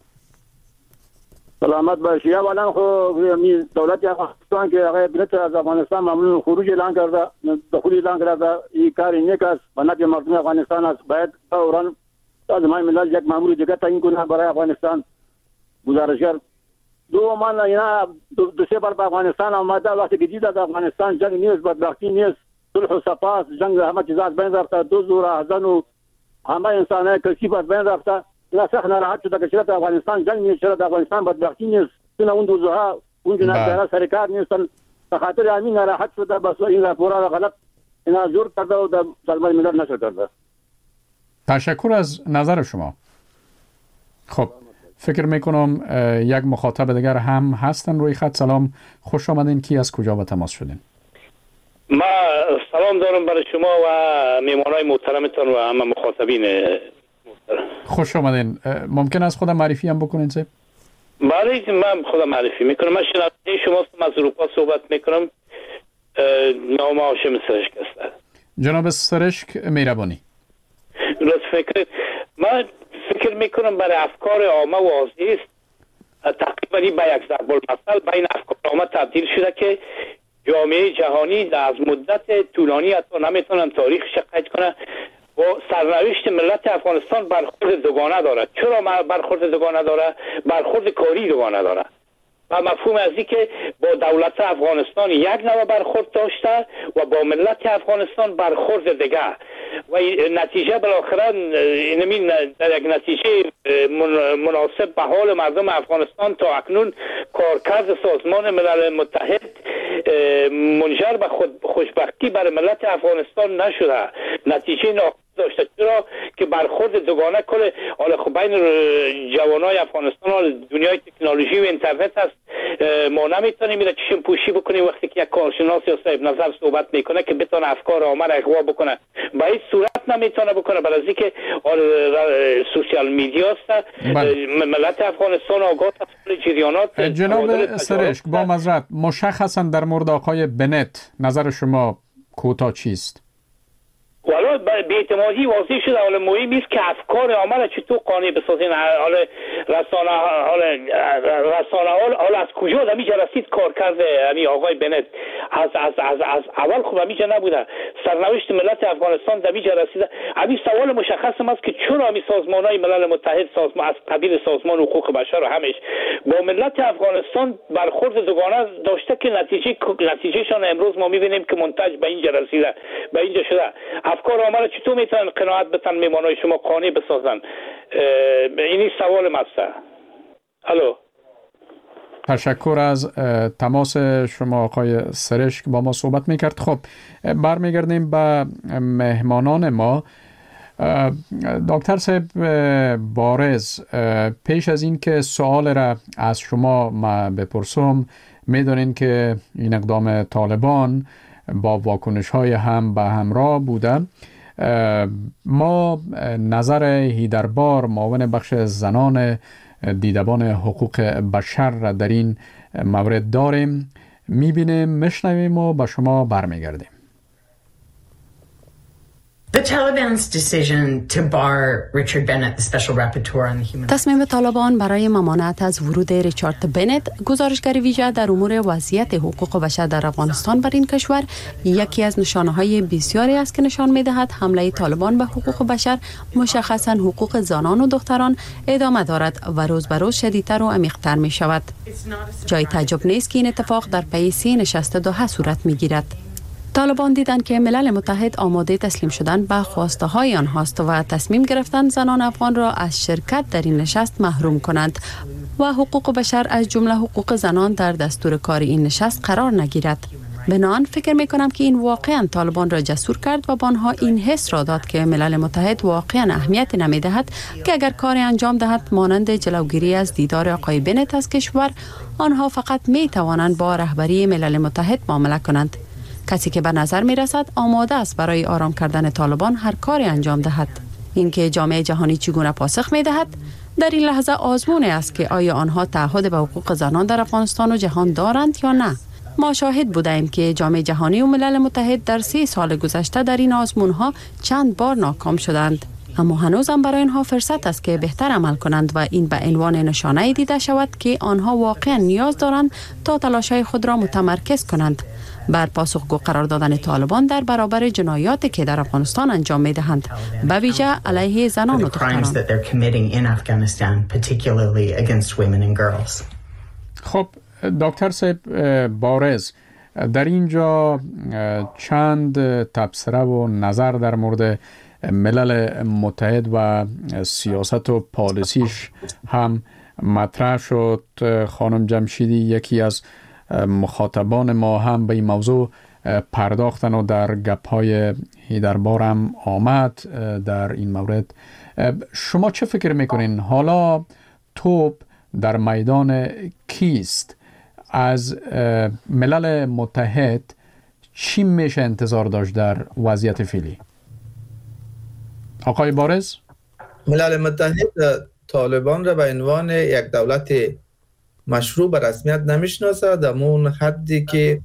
سلامت باشید. اولا خب دولت افغانستان که آقای بنت از افغانستان ممنوع خروج اعلان کرده، دخول اعلان کرده، این کار نیک است و نفع مردم افغانستان است. باید فوراً سازمان ملل یک مأمور دیگر تعیین کنه برای افغانستان. گزارشگر دو من اینا دو, دو سه بار به افغانستان آمده، وقتی که دید از افغانستان جنگ نیست، بدبختی نیست، صلح و صفا، جنگ همه چیز از بین رفته، دزد و راهزن و همه انسانای کثیف از بین رفته. اینا سخت ناراحت شده که چرا در افغانستان جنگ نیست، چرا در افغانستان بدبختی نیست، چرا اون دوزها اون جنازه سرکار نیستن. به خاطر همین ناراحت شده، بس این راپورا را غلط اینا جور کرده و در سازمان ملل نشر کرده. تشکر از نظر شما. خب فکر میکنم یک مخاطب دیگر هم هستن روی خط. سلام، خوش آمدین. کی از کجا به تماس شدین؟ ما سلام دارم برای شما و میمانای محترمتان و همه مخاطبین محترم. خوش آمدین. ممکن است خودم معرفی هم بکنین صاحب؟ بله، من خودم معرفی میکنم. من شنونده شما از اروپا صحبت میکنم. نام هاشم سرشک است. جناب سرشک مهربانی. درست فکر من فکر میکنم برای افکار عامه واضح است تقریبا به یک ضرب المثل بین افکار عامه تبدیل شده که جامعه جهانی از مدت طولانی حتی نمیتونن تاریخش قید کنه و سرنوشت ملت افغانستان برخورد دوگانه داره. چرا برخورد دوگانه داره؟ برخورد کاری دوگانه داره و مفهوم از این که با دولت افغانستان یک نوع برخورد داشته و با ملت افغانستان برخورد دیگه و نتیجه بالاخره اینمی در یک نتیجه مناسب به حال مردم افغانستان تا اکنون کارکرد سازمان ملل متحد منجر به خود خوشبختی برای ملت افغانستان نشده، نتیجه ناخوش داشته. چرا که برخورد دوگانه کل حالا خب بین جوانای افغانستان و دنیای تکنولوژی و اینترنت هست. ما نمیتونیم میره چشم پوشی بکنیم وقتی که یک کارشناس یا صاحب نظر صحبت میکنه که بتونه افکار عامه را اغوا بکنه، به هیچ صورت نمیتونه بکنه برای اینکه سوشال میدیا است. ملت افغانستان آگاه از جریانات. جناب سرشک با معذرت مشخصا در مورد آقای بنت نظر شما کوتاه چیست؟ والا به اعتمادی واضح شده. حالا مهم است که افکار عامه را چطور قانع بسازین. حالا رسانه حالا رسانه حالا از کجا در اینجا رسید کار کرده همین آقای بنت؟ از از از از اول خوب همینجا نبوده. سرنوشت ملت افغانستان در اینجا رسیده. همین سوال مشخص است که چرا همین سازمان‌های ملل متحد سازمان از قبیل سازمان حقوق بشر و همش با ملت افغانستان برخورد دوگانه داشته که نتیجه نتیجهشان امروز ما می‌بینیم که منتج به اینجا رسیده، به اینجا شده. افکار عامه را چطور میتونن قناعت بتن میمانای شما قانع بسازن؟ اینی سوال مست. الو تشکر از تماس شما آقای سرشک با ما صحبت میکرد. خب برمیگردیم به مهمانان ما. دکتر صاحب بارز، پیش از این که سوال را از شما ما بپرسم، میدونین که این اقدام طالبان با واکنش های هم به همراه بوده. ما نظر هیدربار معاون بخش زنان دیدبان حقوق بشر را در این مورد داریم، میبینیم، میشنویم و با شما برمیگردیم. تصمیم طالبان برای ممانعت از ورود ریچارد بنت، گزارشگر ویژه در امور وضعیت حقوق بشر در افغانستان بر این کشور، یکی از نشانه‌های بسیاری است که نشان می‌دهد حمله طالبان به حقوق بشر، مشخصاً حقوق زنان و دختران، ادامه دارد و روز به روز شدیدتر و عمیق‌تر می‌شود. جای تعجب نیست که این اتفاق در پی سه نشست دوحه صورت می‌گیرد. طالبان دیدند که ملل متحد آماده تسلیم شدن به خواسته های آنهاست و تصمیم گرفتند زنان افغان را از شرکت در این نشست محروم کنند و حقوق بشر از جمله حقوق زنان در دستور کار این نشست قرار نگیرد. بنابراین فکر می کنم که این واقعا طالبان را جسور کرد و با آنها این حس را داد که ملل متحد واقعا اهمیت نمی دهد که اگر کاری انجام دهد مانند جلوگیری از دیدار آقای بنت از کشور، آنها فقط می توانند با رهبری ملل متحد معامله کنند. کسی که به نظر می رسد آماده است برای آرام کردن طالبان هر کاری انجام دهد. اینکه جامعه جهانی چگونه پاسخ می دهد در این لحظه آزمون است که آیا آنها تعهد به حقوق زنان در افغانستان و جهان دارند یا نه. ما شاهد بودیم که جامعه جهانی و ملل متحد در سی سال گذشته در این آزمون ها چند بار ناکام شدند، اما هنوزم برای آنها فرصت است که بهتر عمل کنند و این به عنوان نشانه دیده شود که آنها واقعا نیاز دارند تا تلاش‌های خود را متمرکز کنند بر پاسخگو قرار دادن طالبان در برابر جنایاتی که در افغانستان انجام می‌دهند، به ویژه علیه زنان و دختران. خب دکتر صاحب بارز، در اینجا چند تبصره و نظر در مورد ملل متحد و سیاست و پالیسیش هم مطرح شد. خانم جمشیدی یکی از مخاطبان ما هم به این موضوع پرداختن و در گپ‌های هیدربار هم آمد در این مورد. شما چه فکر میکنین؟ حالا توپ در میدان کیست؟ از ملل متحد چی میشه انتظار داشت در وضعیت فعلی؟ آقای بارز؟ ملل متحد طالبان را به عنوان یک دولت مشروع به رسمیت نمیشناسه، در اون حدی که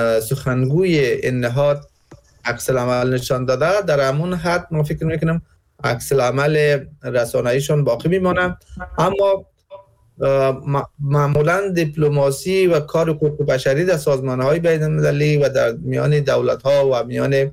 سخنگوی این نهاد عکس العمل نشان داده، در همون حد ما فکر میکنم عکس العمل رسانه‌ایشان باقی میمانه. اما معمولا دیپلماسی و کار حقوق بشری در سازمان‌های بین‌المللی و در میان دولت‌ها و میان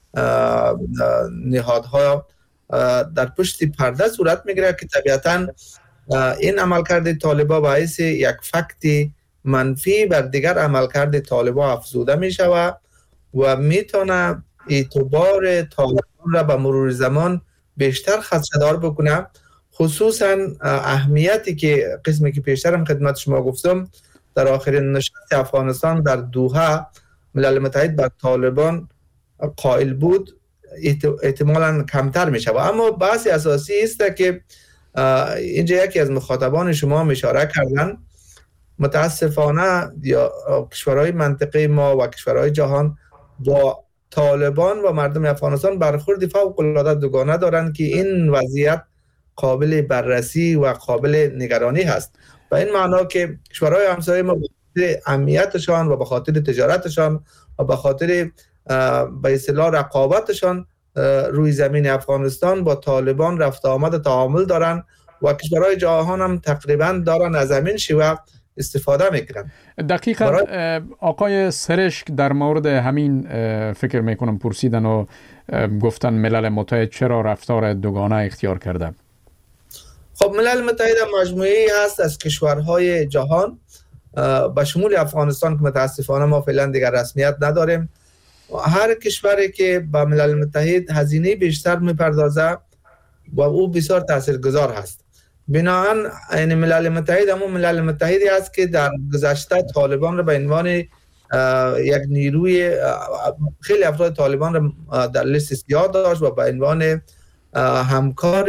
نهادها در پشت پرده صورت میگیره که طبیعتاً این عملکرد طالبان باعث یک فکت منفی بر دیگر عملکرد طالبان افزوده می شود و میتونه اعتبار طالبان را به مرور زمان بیشتر خدشه‌دار بکنه، خصوصا اهمیتی که قسمی که پیشترم خدمت شما گفتم در آخرین نشست افغانستان در دوحه ملل متحد بر طالبان قائل بود احتمالاً کمتر می شود. اما بحث اساسی است که اینجا یکی از مخاطبان شما اشاره کردن، متاسفانه یا کشورهای منطقه ما و کشورهای جهان با طالبان و مردم افغانستان برخورد فوق العاده دوگانه دارند که این وضعیت قابل بررسی و قابل نگرانی هست. و این معنا که کشورهای همسایه ما به خاطر امنیتشان و به خاطر تجارتشان و به خاطر به اصطلاح رقابتشان روی زمین افغانستان با طالبان رفت آمد تعامل دارن و کشورهای جهان هم تقریبا دارن از همین شیوه استفاده میکنن. دقیقاً برای... آقای سرشک در مورد همین فکر میکنم پرسیدن و گفتن ملل متحد چرا رفتار دوگانه اختیار کرده؟ خب ملل متحد مجموعه‌ای هست از کشورهای جهان به شمول افغانستان که متاسفانه ما فعلا دیگر رسمیت نداریم. هر کشوری که با ملل متحد هزینه بیشتر میپردازه و او بسیار تاثیرگذار هست. بنابراین این ملل متحد همون ملل متحدی است که در گذشته طالبان را به عنوان یک نیروی، خیلی افراد طالبان را در لیست سیاه داشت و به عنوان همکار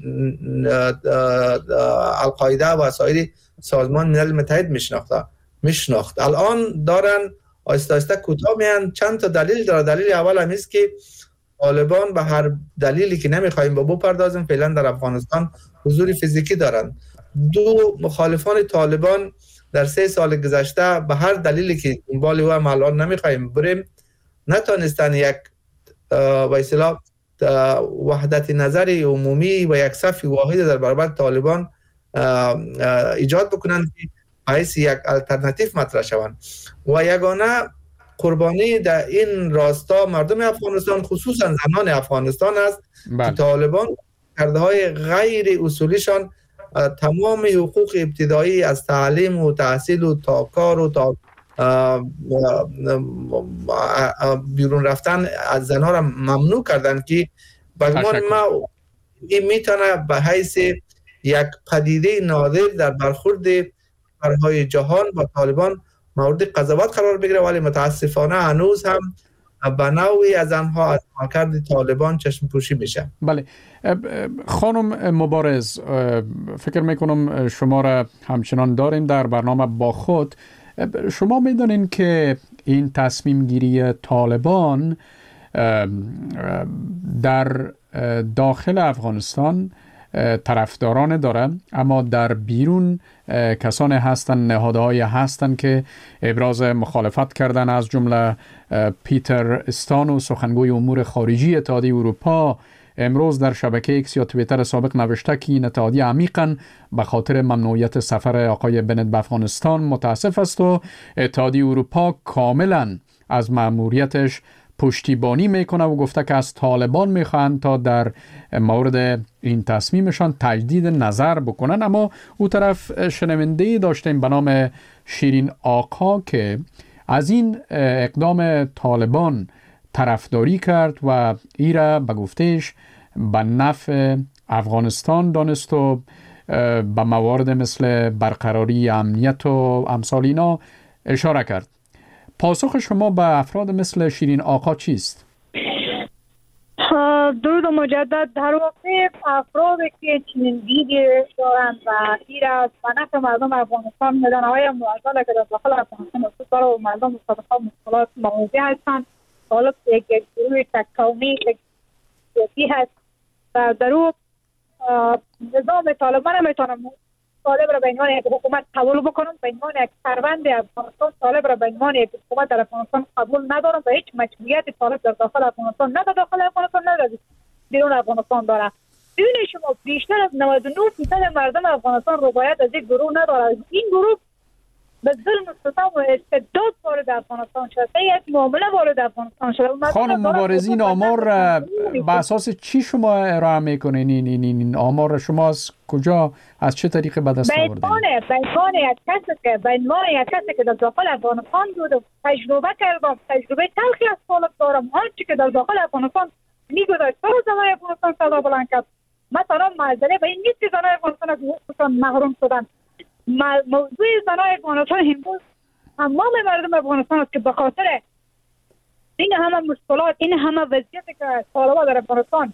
القاعده و سایر سازمان ملل متحد میشناخت میشناخت الان دارن آهسته آهسته کوتاه میان. چند تا دلیل داره. دلیل اول هم است که طالبان به هر دلیلی که نمیخوایم با بپردازیم فعلا در افغانستان حضور فیزیکی دارن. دو، مخالفان طالبان در سه سال گذشته به هر دلیلی که دنبال او هم الان نمیخوایم بریم نتونستن یک به اصطلاح وحدت نظر عمومی و یک صف واحد در برابر طالبان ایجاد بکنن که باعث یک الटरनेटिव مطرح شوند. و یگانه قربانی در این راستا مردم افغانستان خصوصا زنان افغانستان است که طالبان کردهای غیر اصولیشان تمام حقوق ابتدایی از تعلیم و تحصیل و تا کار و تا بیرون رفتن از زنها را ممنوع کردن که بگمان ما این میتونه به حیث یک پدیده نادر در برخورد کشورهای جهان با طالبان مورد قضاوت قرار بگیره، ولی متاسفانه هنوز هم به نوعی از آنها از عملکرد طالبان چشم پوشی میشه. بله خانم مبارز، فکر میکنم شما را همچنان داریم در برنامه با خود. شما میدونین که این تصمیم گیری طالبان در داخل افغانستان طرفداران داره، اما در بیرون کسانی هستند، نهادهای هستند که ابراز مخالفت کردن، از جمله پیتر استانو سخنگوی امور خارجی اتحادیه اروپا امروز در شبکه ایکس یا توییتر سابق نوشته که این اتحادیه عمیقاً به خاطر ممنوعیت سفر آقای بنت به افغانستان متاسف است و اتحادیه اروپا کاملاً از مأموریتش پشتیبانی میکنه و گفته که از طالبان میخواهند تا در مورد این تصمیمشان تجدید نظر بکنن. اما او طرف شنونده داشتیم به نام شیرین آقا که از این اقدام طالبان طرفداری کرد و ای را به گفتش به نفع افغانستان دانست و به موارد مثل برقراری امنیت و امثال اینا اشاره کرد. پاسخ شما به افراد مثل شیرین آقا چیست؟ درود مجدد. در واقع افرادی که چنین دیدی دارند و این از نفع مردم افغانستان میدانهای معضل که در داخل افغانستان وجود داره و مردم مصادفه مشکلات مواجه هستند، حالا یک گروه تک‌قومی سیاسی هست و در او نظام طالبان میتونم طالب را به عنوان یک حکومت قبول بکنم، به عنوان یک سروند افغانستان طالب را به عنوان یک حکومت در افغانستان قبول ندارم و هیچ مشروعیت طالب در داخل افغانستان نه در داخل افغانستان نه در بیرون افغانستان داره. ببینید شما بیشتر از نود و نه درصد مردم افغانستان رضایت از این گروه ندارد. این گروه به ظلم و ستم و استبداد وارد افغانستان شده، یک معامله وارد افغانستان شده. خانم مبارزین آمار به اساس چی شما ارائه میکنین؟ این این این آمار شما از کجا، از چه طریقه به دست آوردین؟ به عنوان یک کسی که به عنوان یک کسی که در داخل افغانستان بود، تجربه کردم، تجربه تلخی از سالک دارم. هر چی که در داخل افغانستان میگذشت سر زنای افغانستان صدا بلند کرد. مثلا معذره به این نیست که زنای افغانستان از حقوقشان محروم شدن. موضوع زنای افغانستان امروز تمام مردم افغانستان است که به خاطر این همه مشکلات، این همه وضعیتی که طالبان در افغانستان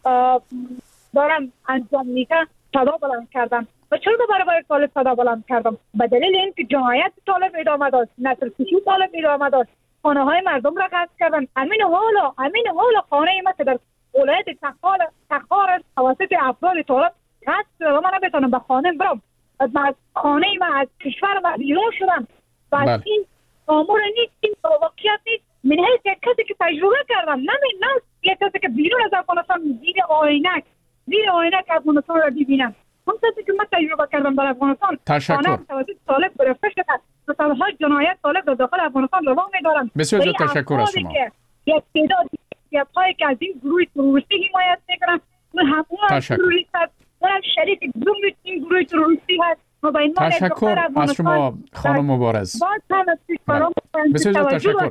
دارم انجام میده صدا بلند کردم. و چرا برای طالب صدا بلند کردم؟ به دلیل اینکه جنایت طالب ادامه داشت، نسل کشی طالب ادامه داشت، خانه های مردم را غصب کردن. امین حالا امین حالا خانه ما که در ولایت تخار تخار توسط افراد طالب غصب شده و من نمیتونم به خانه برم. از خانه ما از کشور ما بیرون شدم و بله. این امور نیست، این واقعیت نیست. من حیث یک کسی که تجربه کردم، نمی نه یک کسی که بیرون از افغانستان زیر آینک زیر آینک افغانستان را ببینم. اون کسی که من تجربه کردم در افغانستان تشکر. توسط طالب گرفته شده و سالها جنایت طالب در داخل افغانستان روان می‌دارن. بسیار زیاد تشکر از شما. یک تعداد یافای که از این گروه تروریستی حمایت می‌کنن، اون همون تروریست است، اونم شریک گروه این گروه تروریستی هست. تشکر از شما خانم مبارز. بسیار زیاد تشکر.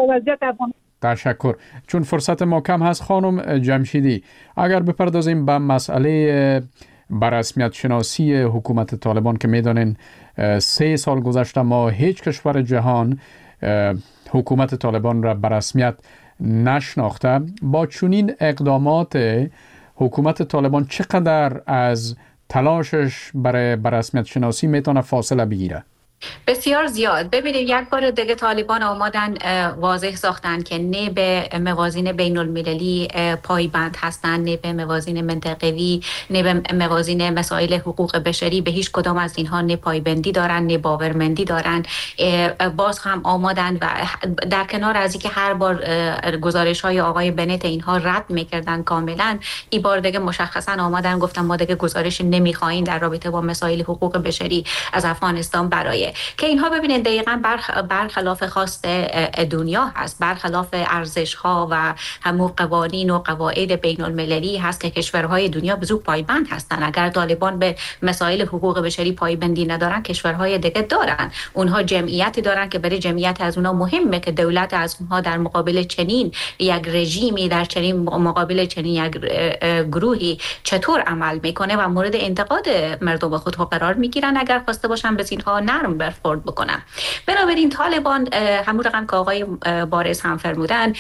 تشکر. چون فرصت ما کم هست خانم جمشیدی، اگر بپردازیم به مسئله بررسمیت شناسی حکومت طالبان که میدانین سه سال گذشته ما هیچ کشور جهان حکومت طالبان را بررسمیت نشناخته، با چنین اقدامات حکومت طالبان چقدر از تلاشش برای بررسمیت شناسی میتونه فاصله بگیره؟ بسیار زیاد. ببینید یک بار دیگه طالبان آمدن واضح ساختن که نه به موازین بین المللی پایبند هستند، نه به موازین منطقوی، نه به موازین مسائل حقوق بشری، به هیچ کدام از اینها نه پایبندی دارن نه باورمندی دارن. باز هم آمدن و در کنار از اینکه هر بار گزارش های آقای بنت اینها رد میکردن کاملا، این بار دیگه مشخصا آمدن گفتن ما دیگه گزارش نمیخوایم در رابطه با مسائل حقوق بشری از افغانستان برای که اینها ببینید دقیقاً برخ... برخلاف خواست دنیا هست، برخلاف ارزش ها و همون قوانین و قواعد بین المللی هست که کشورهای دنیا به زود پایبند هستند. اگر طالبان به مسائل حقوق بشری پایبندی ندارن، کشورهای دیگه دارن. اونها جمعیتی دارن که برای جمعیت از اونها مهمه که دولت از اونها در مقابل چنین یک رژیمی، در چنین مقابل چنین یک گروهی چطور عمل میکنه و مورد انتقاد مردم خود قرار میگیرن اگر خواسته باشن به اینها نرم برخورد بکنن. بنابراین طالبان همون رقم که آقای بارز هم فرمودن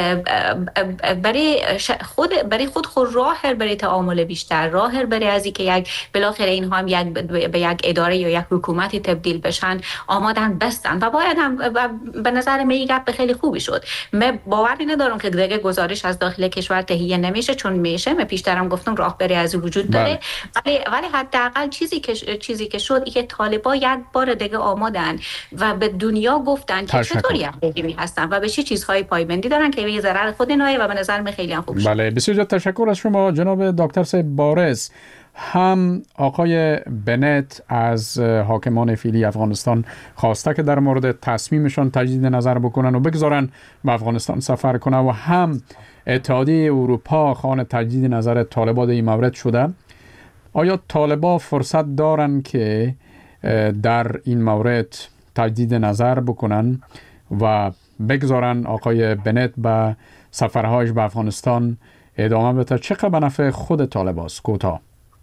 برای خود برای خود خود راه برای تعامل بیشتر، راه برای از اینکه یک بالاخره اینها هم یک به یک اداره یا یک حکومتی تبدیل بشن آمادن بستن و باید هم به نظر من یک گپ خیلی خوبی شد. من باوری ندارم که دیگه گزارش از داخل کشور تهیه نمیشه، چون میشه. من پیشترم گفتم راه برای از وجود داره، ولی ولی حداقل چیزی که چیزی که شد اینکه طالبان یک بار دیگه آمدن و به دنیا گفتن که چطوری رژیمی هستن و به چه چیزهای پایبندی دارن که به ضرر خود اینها و به نظر من خیلی هم خوب شد. بله، بسیار تشکر از شما جناب دکتر صاحب بارز. هم آقای بنت از حاکمان فعلی افغانستان خواسته که در مورد تصمیمشان تجدید نظر بکنن و بگذارن به افغانستان سفر کنه و هم اتحادیه اروپا خواهان تجدید نظر طالبان این مورد شده. آیا طالبان فرصت دارن که در این مورد تجدید نظر بکنن و بگذارن آقای بنت به سفرهایش به افغانستان ادامه بده؟ چقدر به نفع خود طالبان است؟ کوتاه.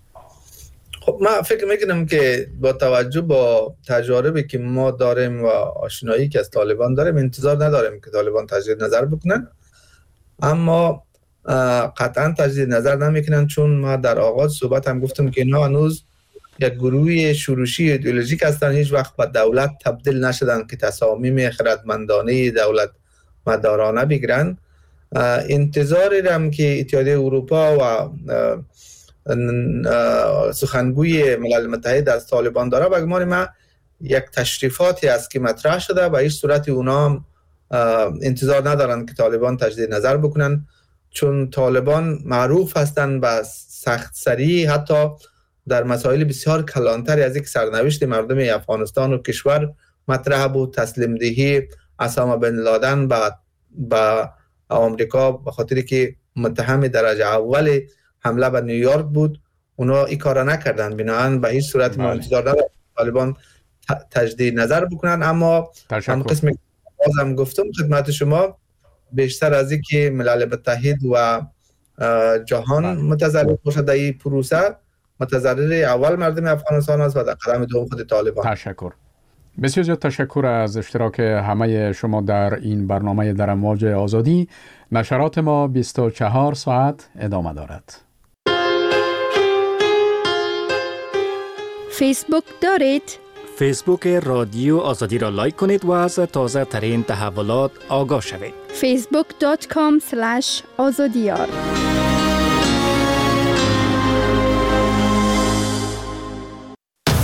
خب من فکر میکنم که با توجه با تجاربی که ما داریم و آشنایی که از طالبان داریم انتظار نداریم که طالبان تجدید نظر بکنن، اما قطعا تجدید نظر نمیکنن، چون ما در آغاز صحبت هم گفتم که اینا هنوز یک گروه شورشی ایدئولوژیک هستن، هیچ وقت به دولت تبدیل نشدن که تصامیم خردمندانه دولت مدارانه بگیرن. انتظاری دارم که اتحادیه اروپا و سخنگوی ملل متحد از طالبان داره. به گمان من یک تشریفاتی است که مطرح شده و هیچ صورتی اونا انتظار ندارن که طالبان تجدید نظر بکنن، چون طالبان معروف هستن به سخت سری حتی در مسائل بسیار کلانتری از یک سرنوشت مردم افغانستان و کشور مطرح بود. تسلیم دهی اسامه بن لادن به با آمریکا به خاطری که متهم درجه اول حمله به نیویورک بود، اونا این کارا نکردن. بنابراین به هیچ صورت ما انتظار نداریم طالبان تجدید نظر بکنن. اما هم قسم بازم گفتم خدمت شما، بیشتر از اینکه ملل متحد و جهان متضرر باشه در این پروسه، متضرر اول مردم افغانستان است و در قدم دوم خود طالبان. تشکر. بسیار زیاد تشکر از اشتراک همه شما در این برنامه در امواج آزادی. نشرات ما بیست و چهار ساعت ادامه دارد. فیسبوک دارید؟ فیسبوک رادیو آزادی را لایک کنید و از تازه ترین تحولات آگاه شوید. فیسبوک دات کام اسلش آزادیار